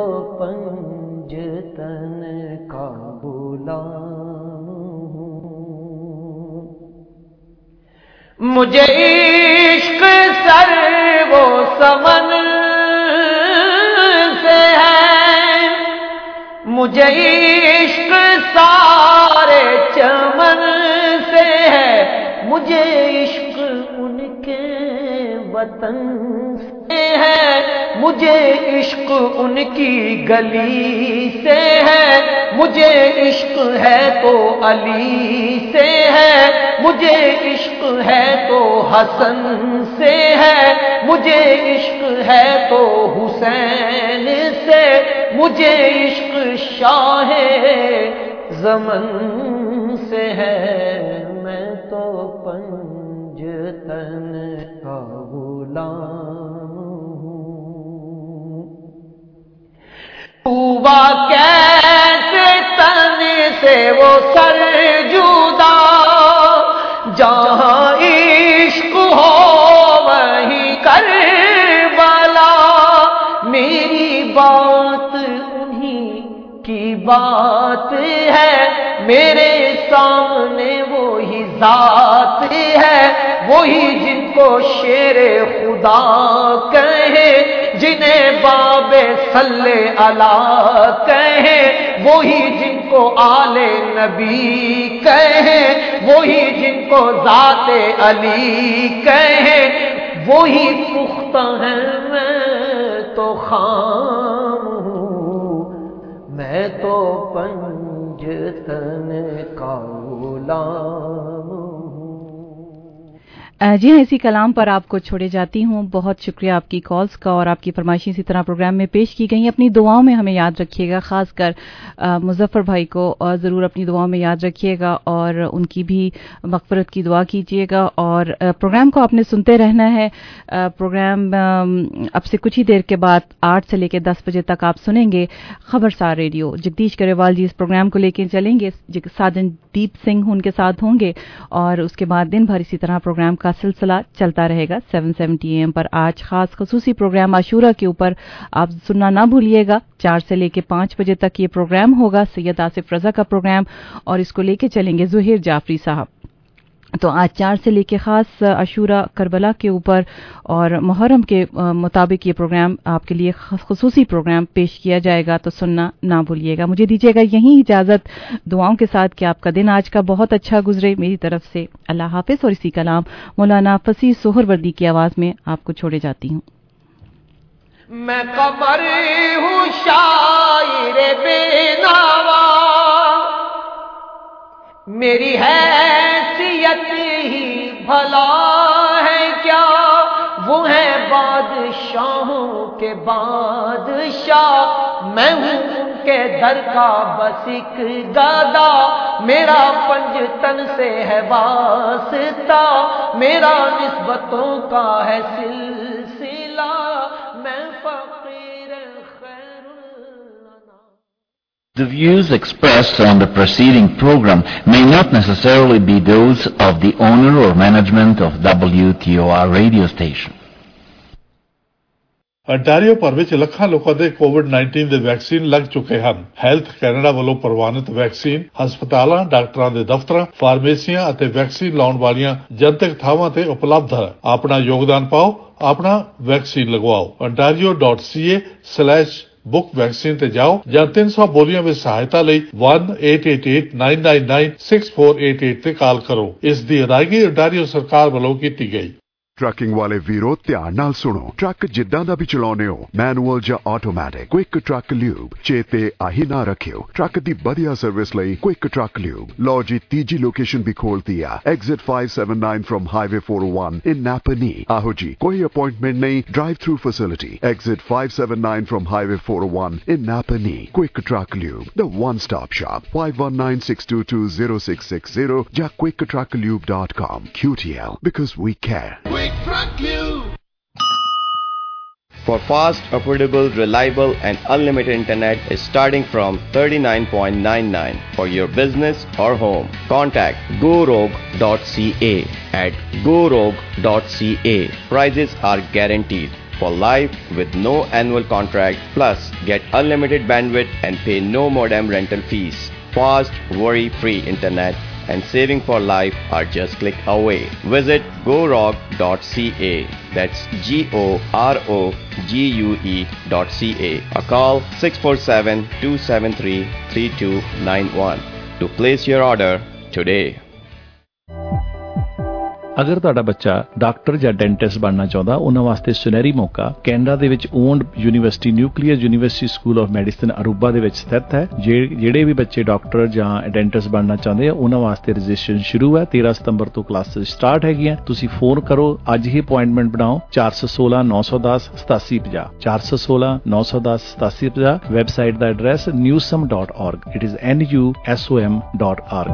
پنجتن کا غلام ہوں، مجھے عشق سر وہ سمن سے ہے، مجھے عشق سارے چمن سے ہے، مجھے عشق ان کے وطن سے ہے، مجھے عشق ان کی گلی سے ہے، مجھے عشق ہے تو علی سے ہے، مجھے عشق ہے تو حسن سے ہے، مجھے عشق ہے تو حسین سے، مجھے عشق شاہ زمن سے ہے، میں تو پنجتن کا غلام ہوں، طوبیٰ کیسے تن سے وہ سر جدا، جہاں عشق ہو وہیں کربلا، میری بات انہی کی بات ہے، میرے سامنے وہی ذات ہے، وہی جن کو شیر خدا کہے، جنہیں باب صلی اللہ کہے، وہی جن کو آل نبی کہے، وہی جن کو ذات علی کہے، وہی پختہ ہے، میں تو خام ہوں، میں تو پنجتن کا غلام ہوں۔ جی ہاں، اسی کلام پر آپ کو چھوڑے جاتی ہوں۔ بہت شکریہ آپ کی کالز کا، اور آپ کی فرمائشیں اسی طرح پروگرام میں پیش کی گئی۔ اپنی دعاؤں میں ہمیں یاد رکھیے گا، خاص کر مظفر بھائی کو ضرور اپنی دعاؤں میں یاد رکھیے گا، اور ان کی بھی مغفرت کی دعا کیجیے گا۔ اور پروگرام کو آپ نے سنتے رہنا ہے۔ پروگرام اب سے کچھ ہی دیر کے بعد 8 سے لے کے 10 بجے تک آپ سنیں گے خبرسار ریڈیو۔ جگدیش گریوال جی اس پروگرام کو لے کے چلیں گے، ساجن دیپ سنگھ ان کے ساتھ ہوں گے، اور اس کے بعد دن بھر اسی طرح پروگرام کا سلسلہ چلتا رہے گا 770 AM پر۔ آج خاص خصوصی پروگرام عاشورہ کے اوپر آپ سننا نہ بھولیے گا۔ 4 سے لے کے 5 بجے تک یہ پروگرام ہوگا، سید آصف رضا کا پروگرام، اور اس کو لے کے چلیں گے ظہیر جعفری صاحب۔ تو آج 4 سے لے کے خاص عاشورہ کربلا کے اوپر اور محرم کے مطابق یہ پروگرام آپ کے لیے خصوصی پروگرام پیش کیا جائے گا، تو سننا نہ بھولیے گا۔ مجھے دیجیے گا یہیں اجازت دعاؤں کے ساتھ کہ آپ کا دن آج کا بہت اچھا گزرے۔ میری طرف سے اللہ حافظ، اور اسی کلام مولانا فصیح سہروردی کی آواز میں آپ کو چھوڑے جاتی ہوں۔ میں قمر ہوں شاعر بے نوا، میری حیثیت ہی بھلا ہے کیا، وہ ہے بادشاہوں کے بادشاہ، میں ہوں ان کے در کا بس ایک گدا، میرا پنجتن سے ہے واسطہ، میرا نسبتوں کا ہے سلسلہ، میں Faqir Khair ul Anam. The views expressed on the preceding program may not necessarily be those of the owner or management of WTOR radio station. Ontario ਭਰ ਵਿੱਚ ਲੱਖਾਂ ਲੋਕਾਂ ਦੇ ਕੋਵਿਡ-19 ਦੇ ਵੈਕਸੀਨ ਲੱਗ ਚੁੱਕੇ ਹਨ। ਹੈਲਥ ਕੈਨੇਡਾ ਵੱਲੋਂ ਪ੍ਰਵਾਨਿਤ ਵੈਕਸੀਨ ਹਸਪਤਾਲਾਂ, ਡਾਕਟਰਾਂ ਦੇ ਦਫ਼ਤਰਾਂ, ਫਾਰਮੇਸੀਆਂ ਅਤੇ ਵੈਕਸੀਨ ਲਾਉਣ ਵਾਲੀਆਂ ਜਨਤਕ ਥਾਵਾਂ ਤੇ ਉਪਲਬਧ ਹੈ। ਆਪਣਾ ਯੋਗਦਾਨ ਪਾਓ, ਆਪਣਾ ਵੈਕਸੀਨ ਲਗਵਾਓ। ontario.ca/book ਵੈਕਸੀਨ ਤੇ ਜਾਓ ਜਾਂ 300 ਬੋਲੀਆਂ ਵਿੱਚ ਸਹਾਇਤਾ ਲਈ 1-888-999-6488 ਤੇ ਕਾਲ ਕਰੋ। ਇਸ ਦੀ ਅਦਾਇਗੀ ਅੰਟਾਰੀਓ ਸਰਕਾਰ ਵੱਲੋਂ ਕੀਤੀ ਗਈ। ਟਰੱਕਿੰਗ ਵਾਲੇ ਵੀਰੋ ਧਿਆਨ ਨਾਲ ਸੁਣੋ। ਟਰੱਕ ਜਿੱਦਾਂ ਦਾ ਵੀ ਚਲਾਉਂਦੇ ਹੋ, ਮੈਨੂਅਲ ਜਾਂ ਆਟੋਮੈਟਿਕ, ਕੁਇਕ ਟਰੱਕ ਲਿਊਬ ਚੇਤੇ ਆਹੀ ਨਾ ਰੱਖਿਓ। ਟਰੱਕ ਦੀ ਵਧੀਆ ਸਰਵਿਸ ਲਈ ਕੁਇਕ ਟਰੱਕ ਲਿਊਬ। ਲਓ ਜੀ, ਤੀਜੀ ਲੋਕੇਸ਼ਨ ਵੀ ਖੋਲਤੀ ਆ, exit 579 from highway 401 in Napanee. ਆਹੋ ਜੀ, ਕੋਈ ਅਪਾਇੰਟਮੈਂਟ ਨਹੀਂ, drive through facility. Exit 579 from highway 401 in Napanee. Quick truck lube, the one stop shop। 5196220660 ਜਾਂ quicktrucklube.com। QTL, because we care. For fast, affordable, reliable and unlimited internet is starting from $39.99 for your business or home. Contact GoRogue.ca. At GoRogue.ca, prices are guaranteed. for life with no annual contract. Plus, get unlimited bandwidth and pay no modem rental fees. Fast, worry-free internet and saving for life are just click away. Visit gorog.ca. That's GOROGUE.ca. Or call 647-273-3291 to place your order today. ਅਗਰ ਤੁਹਾਡਾ ਬੱਚਾ doctor ਜਾਂ dentist ਬਣਨਾ ਚਾਹੁੰਦਾ ਉਹਨਾਂ ਵਾਸਤੇ ਸੁਨਹਿਰੀ ਮੌਕਾ ਕੈਨੇਡਾ ਦੇ ਵਿੱਚ owned university nuclear university school of medicine Aruba ਦੇ ਵਿੱਚ ਸਥਿਤ ਹੈ। ਜਿਹੜੇ ਵੀ ਬੱਚੇ ਡਾਕਟਰ ਜਾਂ ਡੈਂਟਿਸਟ ਬਣਨਾ ਚਾਹੁੰਦੇ ਆ ਉਹਨਾਂ ਵਾਸਤੇ ਰਜਿਸਟ੍ਰੇਸ਼ਨ ਸ਼ੁਰੂ ਹੈ। 13 ਸਤੰਬਰ ਤੋਂ ਕਲਾਸਿਸ ਸਟਾਰਟ ਹੈਗੀਆਂ। ਤੁਸੀਂ ਫੋਨ ਕਰੋ, ਅੱਜ ਹੀ ਅਪਾਇੰਟਮੈਂਟ ਬਣਾਓ 416 910 8750 416 910 8750। ਵੈਬਸਾਈਟ ਦਾ address newsom.org। It is NUSOM.org।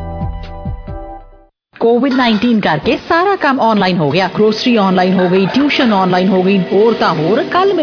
कोविड-19 करके सारा काम ऑनलाइन हो गया। ग्रोसरी ऑनलाइन हो गई, ट्यूशन ऑनलाइन हो गई, और कल